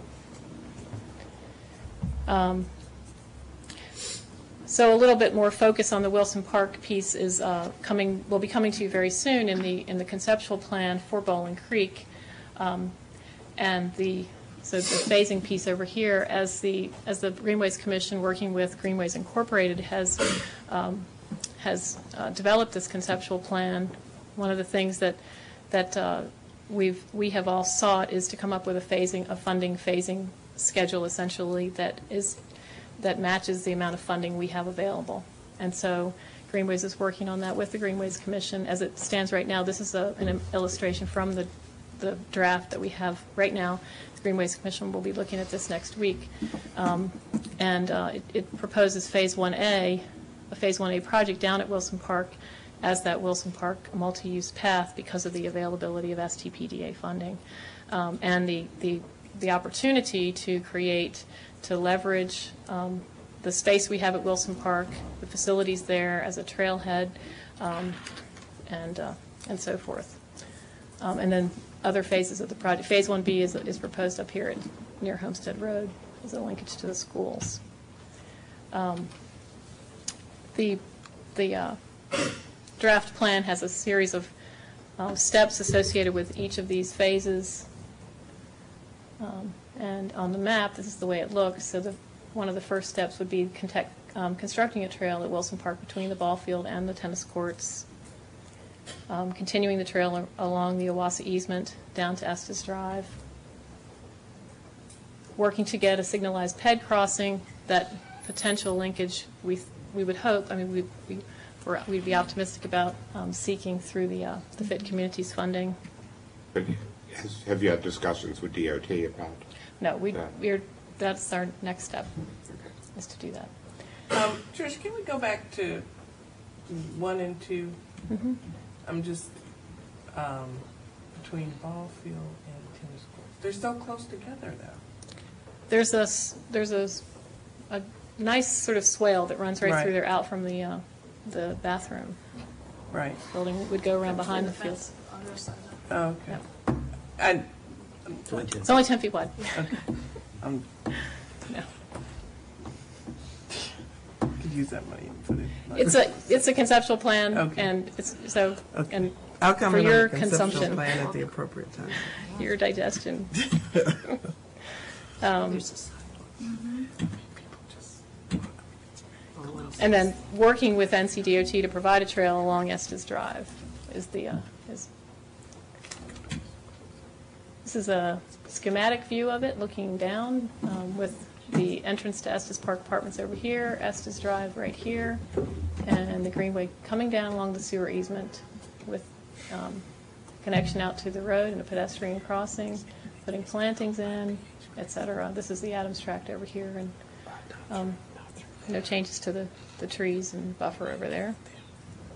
So a little bit more focus on the Wilson Park piece will be coming to you very soon in the conceptual plan for Bowling Creek, and so the phasing piece over here, as the Greenways Commission, working with Greenways Incorporated, has developed this conceptual plan. One of the things that we have all sought is to come up with a funding phasing schedule, essentially, that matches the amount of funding we have available. And so Greenways is working on that with the Greenways Commission. As it stands right now, this is an illustration from the draft that we have right now. The Greenways Commission will be looking at this next week. It proposes Phase 1A, a Phase 1A project down at Wilson Park as that Wilson Park multi-use path because of the availability of STPDA funding. And the opportunity to leverage the space we have at Wilson Park, the facilities there as a trailhead, and so forth. And then other phases of the project. Phase 1B is proposed up here near Homestead Road as a linkage to the schools. The draft plan has a series of steps associated with each of these phases. And on the map, this is the way it looks. So one of the first steps would be constructing a trail at Wilson Park between the ball field and the tennis courts, continuing the trail along the Owasso easement down to Estes Drive, working to get a signalized PED crossing. That potential linkage, we would hope, we'd be optimistic about seeking through the Fit Communities funding. But have you had discussions with DOT about? No, that's our next step, is to do that. Trish, can we go back to 1 and 2? Mm-hmm. I'm just between ball field and tennis court. They're so close together, though. There's a nice sort of swale that runs right through there, out from the bathroom. Right. Building would go around behind the fields. Oh, okay. Yeah. It's only 10 feet wide. Okay. No. Could use that money for it. It's a conceptual plan, okay. And it's so okay. and I'll come for in your on the conceptual consumption, plan at the appropriate time. Your digestion. And then working with NCDOT to provide a trail along Estes Drive is this is a schematic view of it, looking down with the entrance to Estes Park Apartments over here, Estes Drive right here, and the Greenway coming down along the sewer easement with connection out to the road and a pedestrian crossing, putting plantings in, etc. This is the Adams Tract over here, and no changes to the trees and buffer over there.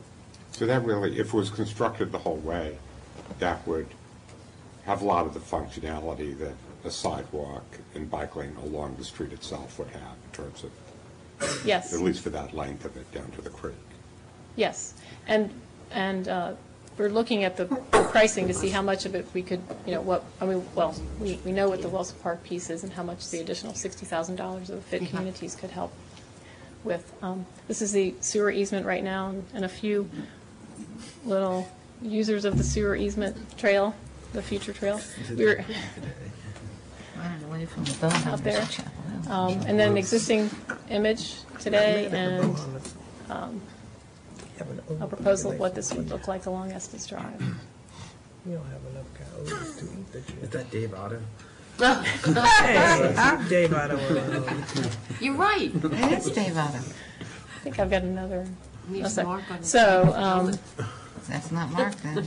So that really, if it was constructed the whole way, that would have a lot of the functionality that a sidewalk and bike lane along the street itself would have in terms of, Yes. at least for that length of it down to the creek. Yes, and we're looking at the pricing to see how much of it we could, we know what the Wilson Park piece is and how much the additional $60,000 of Fit Communities could help with. This is the sewer easement right now, and a few little users of the sewer easement trail, the future trail. We're out there. And then an existing image today, and a proposal of what this would look like along Estes Drive. You don't have enough cows to eat the shit. Is that Dave Otto? Hey, Dave Otto. You're right. It is Dave Otto. I think I've got another. Needs a mark on it. So, That's not marked then.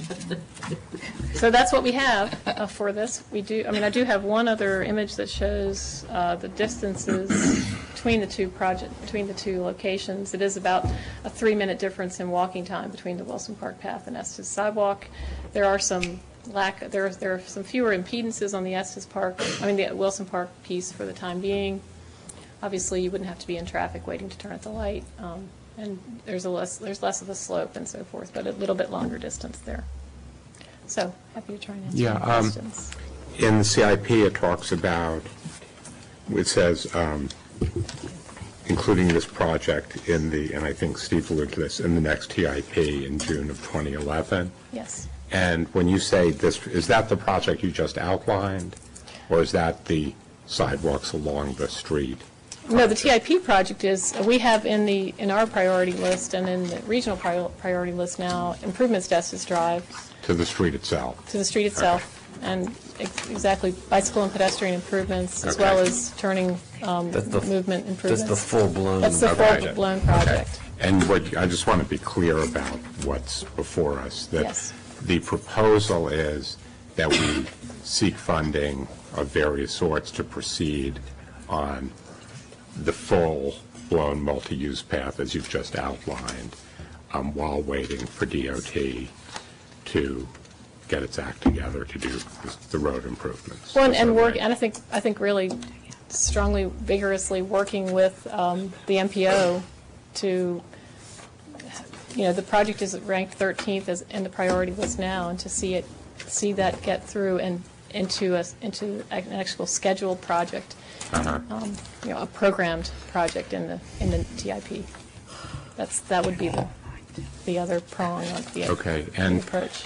so that's what we have for this. I do have one other image that shows the distances between the two locations. It is about a 3-minute difference in walking time between the Wilson Park path and Estes sidewalk. There are some there are some fewer impedances on the the Wilson Park piece for the time being. Obviously, you wouldn't have to be in traffic waiting to turn at the light. And there's less of a slope and so forth, but a little bit longer distance there. So happy to try and answer any questions. In the CIP, it talks about, it says, including this project in the, and I think Steve alluded to this, in the next TIP in June of 2011. Yes. And when you say this, is that the project you just outlined, or is that the sidewalks along the street? No, the TIP project is, we have in our priority list and in the regional priority list now, improvements to Estes Drive. To the street itself? To the street itself, and exactly bicycle and pedestrian improvements, as well as turning movement improvements. That's the full-blown project. That's the full-blown project. Okay. And I just want to be clear about what's before us, that yes. The proposal is that we seek funding of various sorts to proceed on the full-blown multi-use path, as you've just outlined, while waiting for DOT to get its act together to do the road improvements. Well, and I think really strongly, vigorously working with the MPO to, the project is ranked 13th in the priority list now, and to see that get through and into an actual scheduled project. A programmed project in the TIP. That would be the other prong of the approach.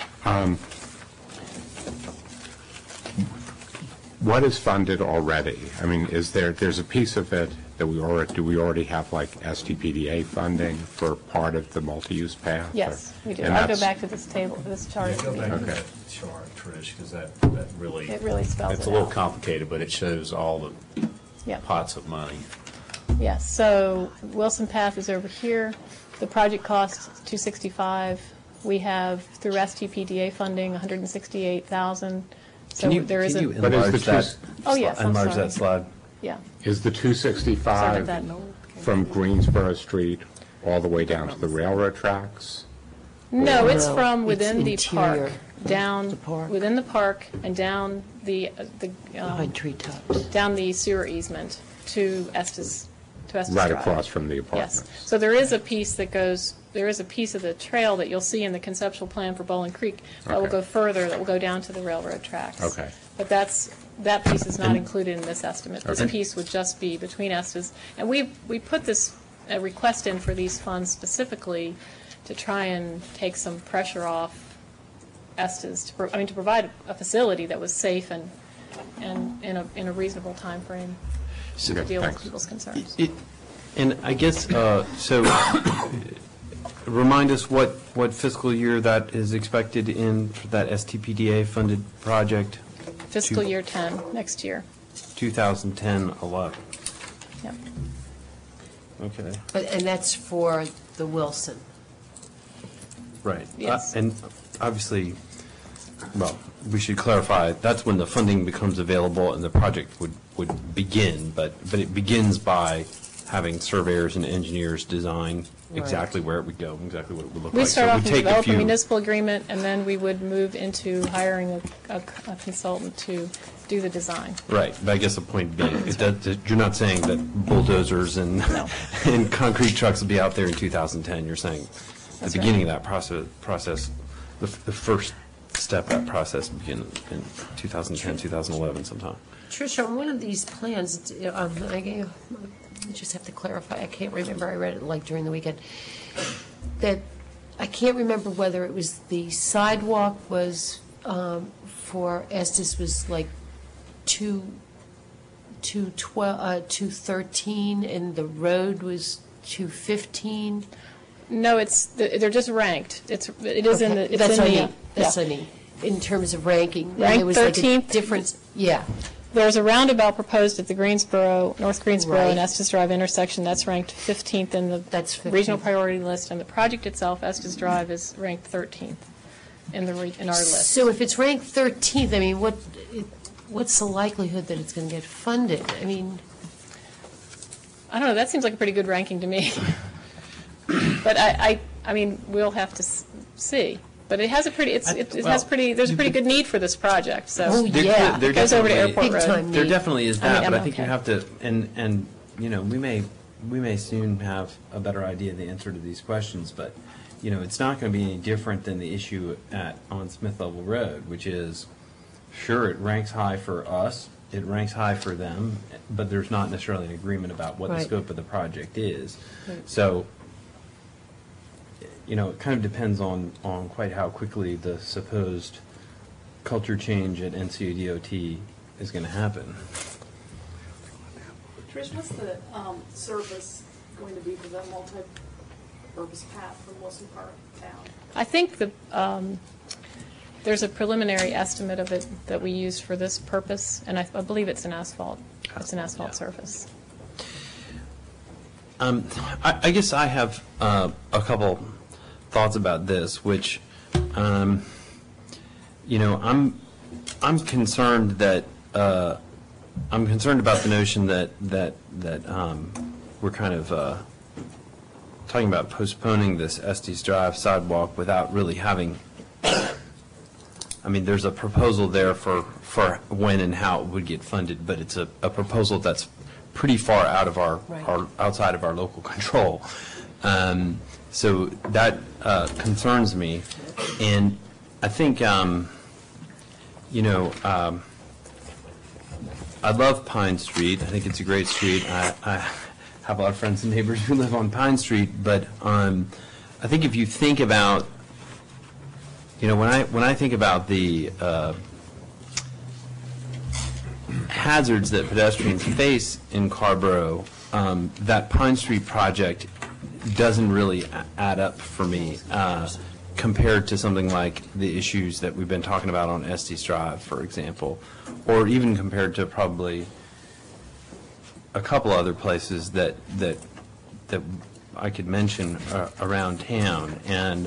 What is funded already? I mean, there's a piece of it that do we already have like STPDA funding for part of the multi-use path? Yes, we do. I'll go back to this table, this chart. Go back to that chart, Trish, because that really spells it it's a little complicated, but it shows all the pots of money. Yes, so Wilson Path is over here. The project costs $265. We have through STPDA funding $168,000. So can you enlarge that? Oh yes, enlarge that slide. Yeah. Is the 265 from Greensboro Street all the way down to the railroad tracks? No, it's from within the park, down within the park and down behind treetops, down the sewer easement to Estes Drive. Right across from the apartments. Yes. So there is a piece that goes. There is a piece of the trail that you'll see in the conceptual plan for Bowling Creek that will go further. That will go down to the railroad tracks. Okay. But that piece is not included in this estimate. This piece would just be between Estes, and we put this request in for these funds specifically to try and take some pressure off Estes, to provide a facility that was safe and in a reasonable time frame to deal with people's concerns. And I guess, remind us what fiscal year that is expected in for that STPDA funded project? Fiscal year 10, next year. 2010-11. Yep. Okay. And that's for the Wilson. Right. Yes. And obviously, well, we should clarify, that's when the funding becomes available and the project would begin, but it begins by having surveyors and engineers design exactly where it would go, exactly what it would look like. We start So it off would and take develop a few- municipal agreement, and then we would move into hiring a consultant to do the design. Right, but I guess the point being, you're not saying that bulldozers and and concrete trucks will be out there in 2010. You're saying That's the beginning of that process, the first step of that process begin in 2010, 2011 sometime. Tricia, on one of these plans, I just have to clarify, I can't remember, I read it like during the weekend, that I can't remember whether it was the sidewalk was for Estes was like 213 and the road was 215. No, they're just ranked. It is in the. That's what I mean. Yeah. That's what I mean. In terms of ranking, and Ranked there was like a 13th. difference. Yeah. There's a roundabout proposed at the North Greensboro Right. and Estes Drive intersection. That's ranked 15th in the regional priority list, and the project itself, Estes Drive, is ranked 13th in our list. So if it's ranked 13th, I mean, what's the likelihood that it's going to get funded? I mean, I don't know. That seems like a pretty good ranking to me. But I mean, we'll have to see. But it has a pretty. There's a pretty good need for this project. So it goes over to Airport Road. There definitely is that, but I think MLK. you have to, and you know, we may soon have a better idea of the answer to these questions, but you know, it's not going to be any different than the issue on Smith Level Road, which is, sure, it ranks high for us, it ranks high for them, but there's not necessarily an agreement about what the Right. scope of the project is. Right. So, you know, it kind of depends on quite how quickly the supposed culture change at NCDOT is going to happen. Trish, what's the service going to be for the multi-purpose path from Wilson Park down? I think there's a preliminary estimate of it that we use for this purpose, and I believe it's an asphalt. It's an asphalt surface. I guess I have a couple thoughts about this, which, you know, I'm concerned that I'm concerned about the notion that we're kind of talking about postponing this Estes Drive sidewalk without really having. I mean, there's a proposal there for when and how it would get funded, but it's a proposal that's pretty far out of our outside of our local control. So that concerns me, and I think you know, I love Pine Street. I think it's a great street. I have a lot of friends and neighbors who live on Pine Street, but I think if you think about, you know, when I think about the hazards that pedestrians face in Carrboro, that Pine Street project doesn't really add up for me compared to something like the issues that we've been talking about on Estes Drive, for example, or even compared to probably a couple other places that I could mention around town. And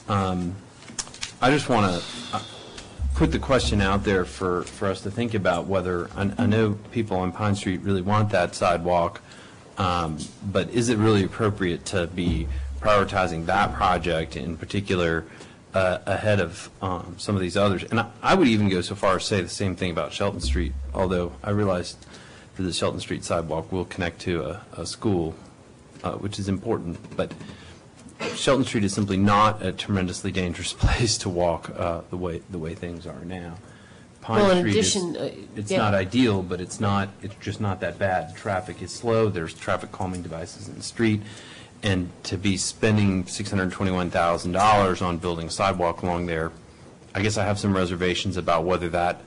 I just want to put the question out there for us to think about whether, I know people on Pine Street really want that sidewalk, but is it really appropriate to be prioritizing that project in particular ahead of some of these others? And I would even go so far as to say the same thing about Shelton Street, although I realize that the Shelton Street sidewalk will connect to a school, which is important, but Shelton Street is simply not a tremendously dangerous place to walk the way things are now. Pine Street it's not ideal, but it's just not that bad. The traffic is slow. There's traffic calming devices in the street, and to be spending $621,000 on building a sidewalk along there, I guess I have some reservations about whether that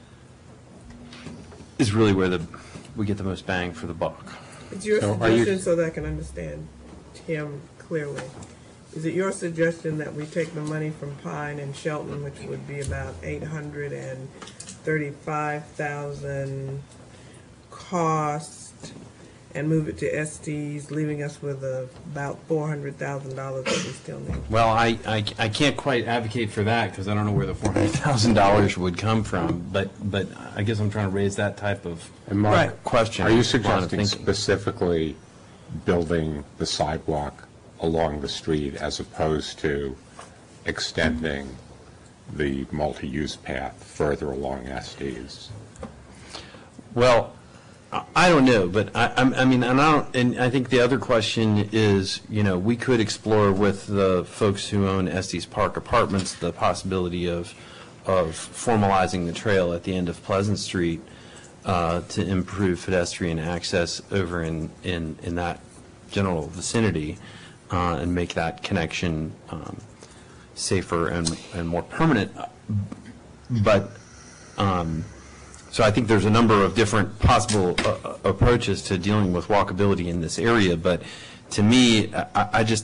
is really where we get the most bang for the buck. It's your suggestion, so that I can understand Tim clearly. Is it your suggestion that we take the money from Pine and Shelton, which would be about $835,000 cost, and move it to Estes, leaving us with about $400,000 that we still need? Well, I can't quite advocate for that because I don't know where the $400,000 would come from. But I guess I'm trying to raise that type of question. Are you suggesting specifically building the sidewalk along the street as opposed to extending the multi-use path further along Estes? Well, I don't know, but I mean, and I think the other question is, we could explore with the folks who own Estes Park Apartments the possibility of formalizing the trail at the end of Pleasant Street to improve pedestrian access over in that general vicinity and make that connection safer and more permanent. But so I think there's a number of different possible approaches to dealing with walkability in this area. But to me, I just,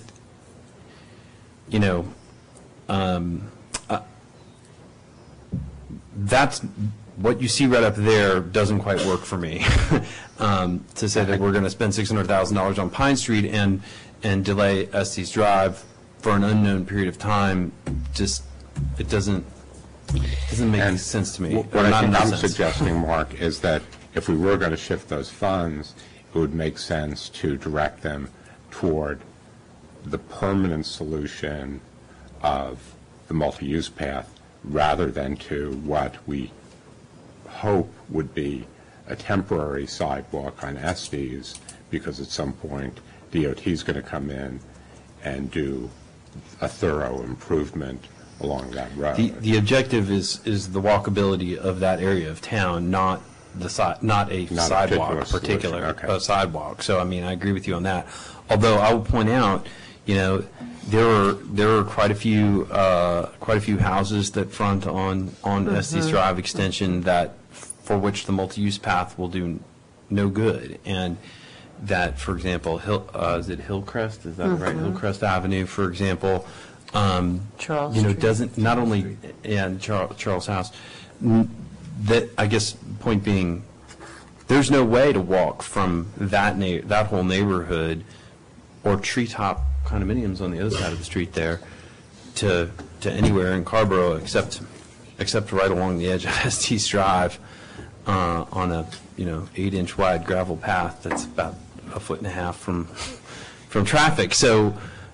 that's what you see right up there doesn't quite work for me. To say that we're going to spend $600,000 on Pine Street and delay Estes Drive for an unknown period of time, just it doesn't make sense to me. What I think I'm suggesting, Mark, is that if we were going to shift those funds, it would make sense to direct them toward the permanent solution of the multi-use path rather than to what we hope would be a temporary sidewalk on Estes, because at some point DOT is going to come in and do a thorough improvement along that road. The objective is the walkability of that area of town, not a sidewalk, a sidewalk. So I mean, I agree with you on that. Although I will point out, there are quite a few houses that front on Estes Drive extension for which the multi-use path will do no good, and that, for example, is it Hillcrest? Is that right? Hillcrest Avenue, for example. Charles doesn't not only Charles House. That, I guess, point being, there's no way to walk from that whole neighborhood or treetop condominiums on the other side of the street there to anywhere in Carborough except right along the edge of Estes Drive on a 8-inch wide gravel path that's about 1.5 feet from traffic. So.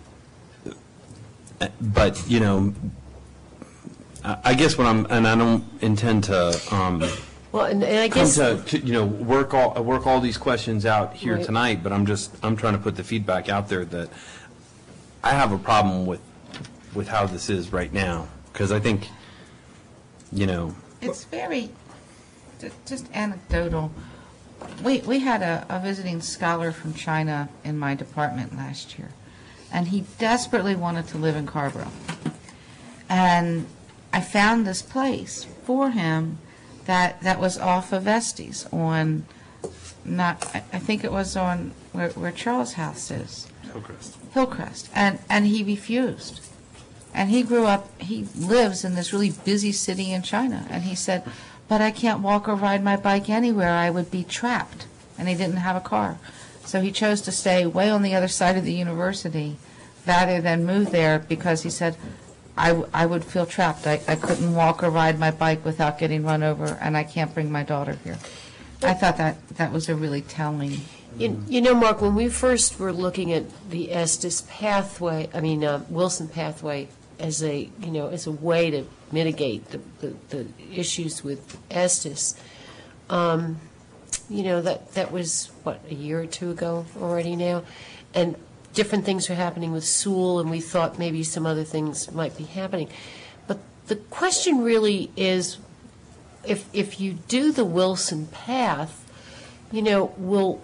But I guess and I don't intend to well, and I guess to work all these questions out here right. tonight. But I'm trying to put the feedback out there that I have a problem with how this is right now, because I think it's very just anecdotal. We had a visiting scholar from China in my department last year, and he desperately wanted to live in Carborough. And I found this place for him that was off of Estes on, I think it was on where Charles' house is. Hillcrest. And he refused. And he lives in this really busy city in China. And he said, but I can't walk or ride my bike anywhere. I would be trapped. And he didn't have a car. So he chose to stay way on the other side of the university rather than move there, because he said, I would feel trapped. I couldn't walk or ride my bike without getting run over, and I can't bring my daughter here. I thought that was a really telling. Mark, when we first were looking at the Estes pathway, Wilson pathway, as a way to mitigate the issues with Estes, that was, a year or two ago already now, and different things are happening with Sewell, and we thought maybe some other things might be happening. But the question really is, if you do the Wilson path, will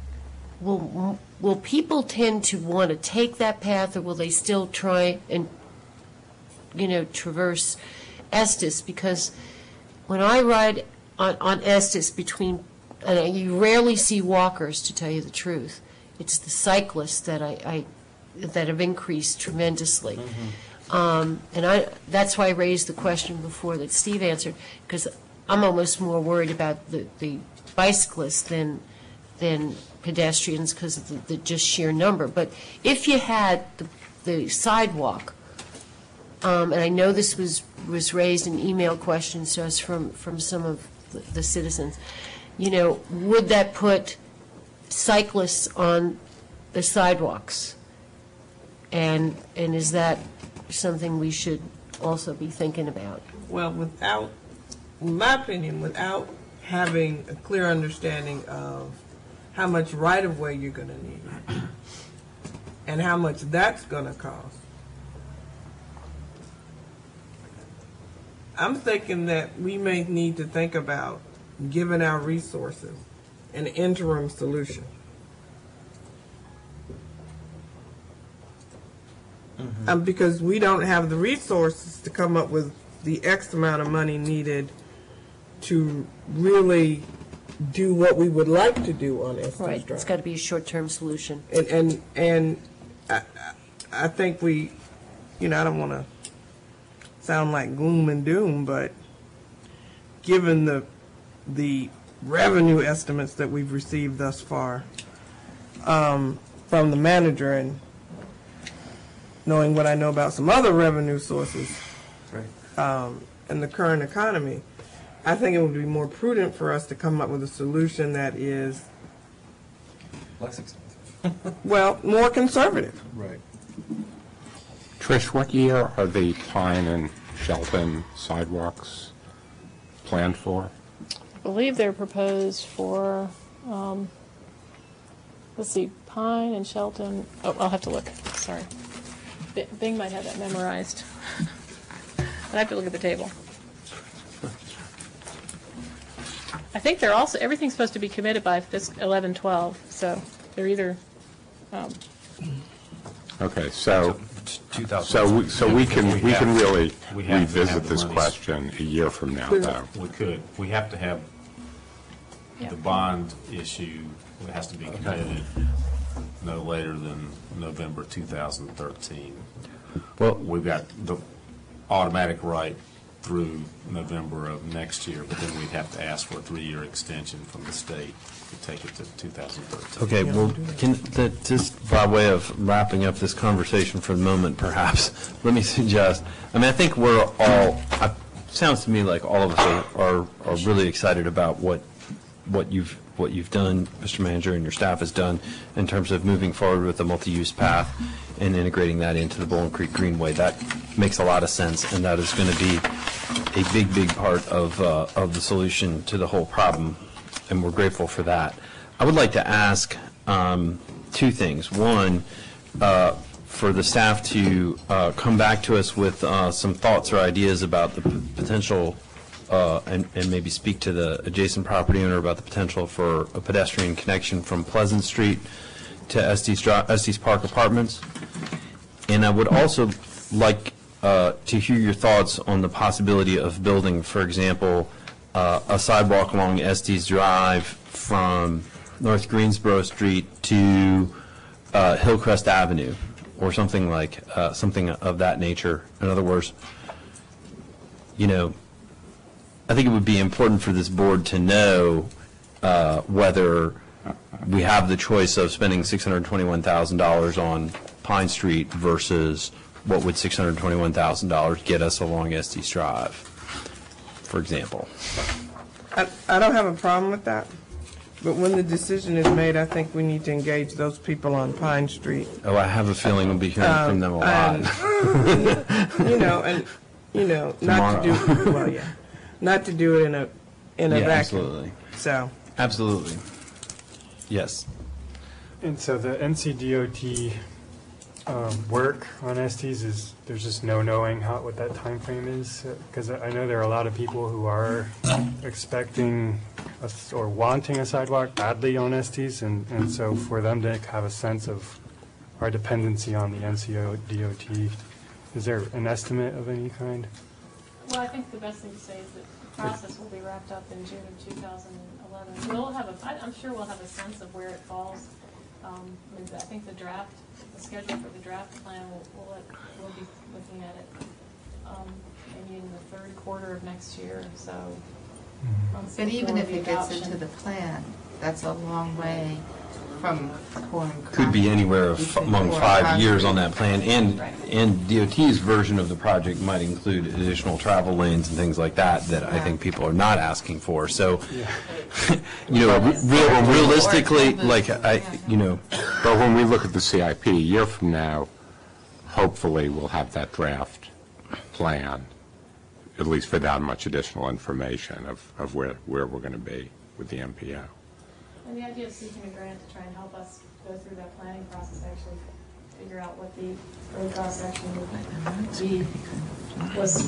people tend to want to take that path, or will they still try and, traverse Estes? Because when I ride on Estes and you rarely see walkers, to tell you the truth. It's the cyclists that have increased tremendously. And that's why I raised the question before that Steve answered, because I'm almost more worried about the bicyclists than pedestrians, because of the just sheer number. But if you had the sidewalk, and I know this was raised in email questions to us from some of the citizens, would that put cyclists on the sidewalks. And is that something we should also be thinking about? Well, without, in my opinion, without having a clear understanding of how much right-of-way you're going to need and how much that's going to cost, I'm thinking that we may need to think about giving our resources an interim solution. Because we don't have the resources to come up with the X amount of money needed to really do what we would like to do on Estes Right, Drive. it's got to be a short-term solution. And I think we, I don't want to sound like gloom and doom, but given the revenue estimates that we've received thus far from the manager and knowing what I know about some other revenue sources in the current economy, I think it would be more prudent for us to come up with a solution that is less expensive. well, more conservative. Right. Trish, what year are the Pine and Shelton sidewalks planned for? I believe they're proposed for, let's see, Pine and Shelton. Oh, I'll have to look. Sorry. Bing might have that memorized. I'd have to look at the table. I think they're also, everything's supposed to be committed by 11/12, so they're either, Okay, so 2000. so we can really we have to have revisit the this monies. question a year from now, though. We could. We have to have the bond issue, it has to be committed no later than November 2013. Well, We've got the automatic right through November of next year, but then we'd have to ask for a 3-year extension from the state to take it to 2013. Okay, well, just by way of wrapping up this conversation for the moment, perhaps, let me suggest, I think we're all, sounds to me like all of us are really excited about what you've done, Mr. Manager, and your staff has done in terms of moving forward with the multi-use path and integrating that into the Bowling Creek Greenway. That makes a lot of sense, and that is going to be a big, big part of the solution to the whole problem, and we're grateful for that. I would like to ask two things. One, for the staff to come back to us with some thoughts or ideas about the potential and maybe speak to the adjacent property owner about the potential for a pedestrian connection from Pleasant Street to Estes Park Apartments. And I would also like to hear your thoughts on the possibility of building, for example, a sidewalk along Estes Drive from North Greensboro Street to Hillcrest Avenue, or something like something of that nature. In other words, I think it would be important for this board to know whether we have the choice of spending $621,000 on Pine Street versus what would $621,000 get us along Estes Drive, for example. I don't have a problem with that, but when the decision is made, I think we need to engage those people on Pine Street. Oh, I have a feeling we'll be hearing from them a lot. Not to do it in a vacuum. Absolutely. So. Absolutely. Yes. And so the NCDOT work on Estes is, there's just no knowing what that time frame is, because I know there are a lot of people who are expecting or wanting a sidewalk badly on Estes, and so for them to have a sense of our dependency on the NCDOT, is there an estimate of any kind? well, I think the best thing to say is that the process will be wrapped up in June of 2011. We'll have I'm sure we'll have a sense of where it falls. I think the schedule for the draft plan, we'll be looking at it maybe in the third quarter of next year, so. But even if it gets into the plan, that's a long way from pouring could be anywhere among Or 5 years concrete. on that plan, and DOT's version of the project might include additional travel lanes and things like that, that I think people are not asking for, so, realistically, like, But when we look at the CIP, a year from now, hopefully we'll have that draft plan, at least without much additional information of where we're going to be with the MPO. And the idea of seeking a grant to try and help us go through that planning process, actually figure out what the road cross section would be, was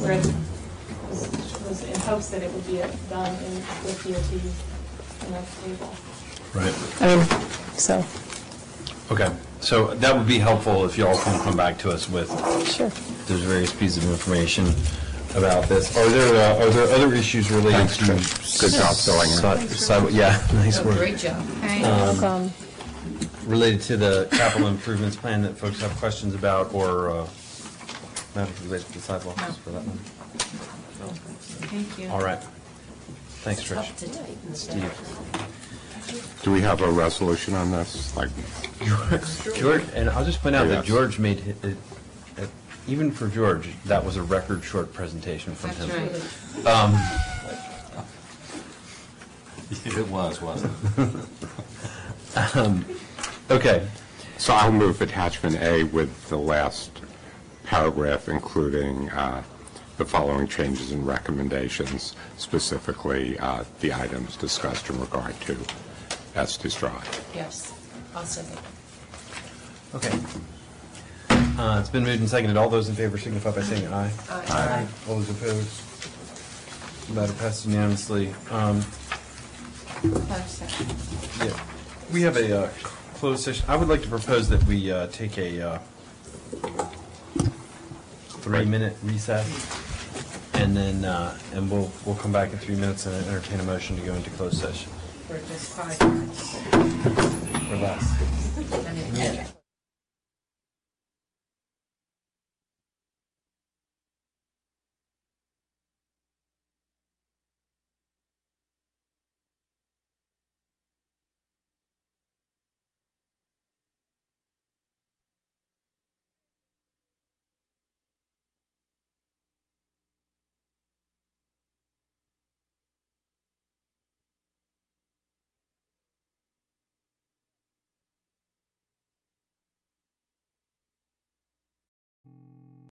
in hopes that it would be done with DOT in our table. Right. I mean, so. Okay, so that would be helpful if y'all can come back to us with Sure. those various pieces of information about this. Are there other issues related Thanks, to? Trish. Good job filling in. Yeah, nice Oh, work. great job. Related to the capital improvements plan that folks have questions about, or matters related to the sidewalks for that one? Thank you. All right. Thanks, Trish. Up to date. Steve. Do we have a resolution on this? Like, George, and I'll just point out that Yes. George made it, even for George, that was a record short presentation from That's him. right. It was, wasn't it? Okay. so I'll move attachment A with the last paragraph, including the following changes and recommendations, specifically the items discussed in regard to Estes Drive. Yes, I'll second. Okay. It's been moved and seconded. All those in favor signify by saying aye. Aye. All those opposed? Matter passed unanimously. 5 seconds. Yeah. We have a closed session. I would like to propose that we take a 3-minute recess, and then and we'll come back in 3 minutes and entertain a motion to go into closed session. For just 5 minutes. Or less.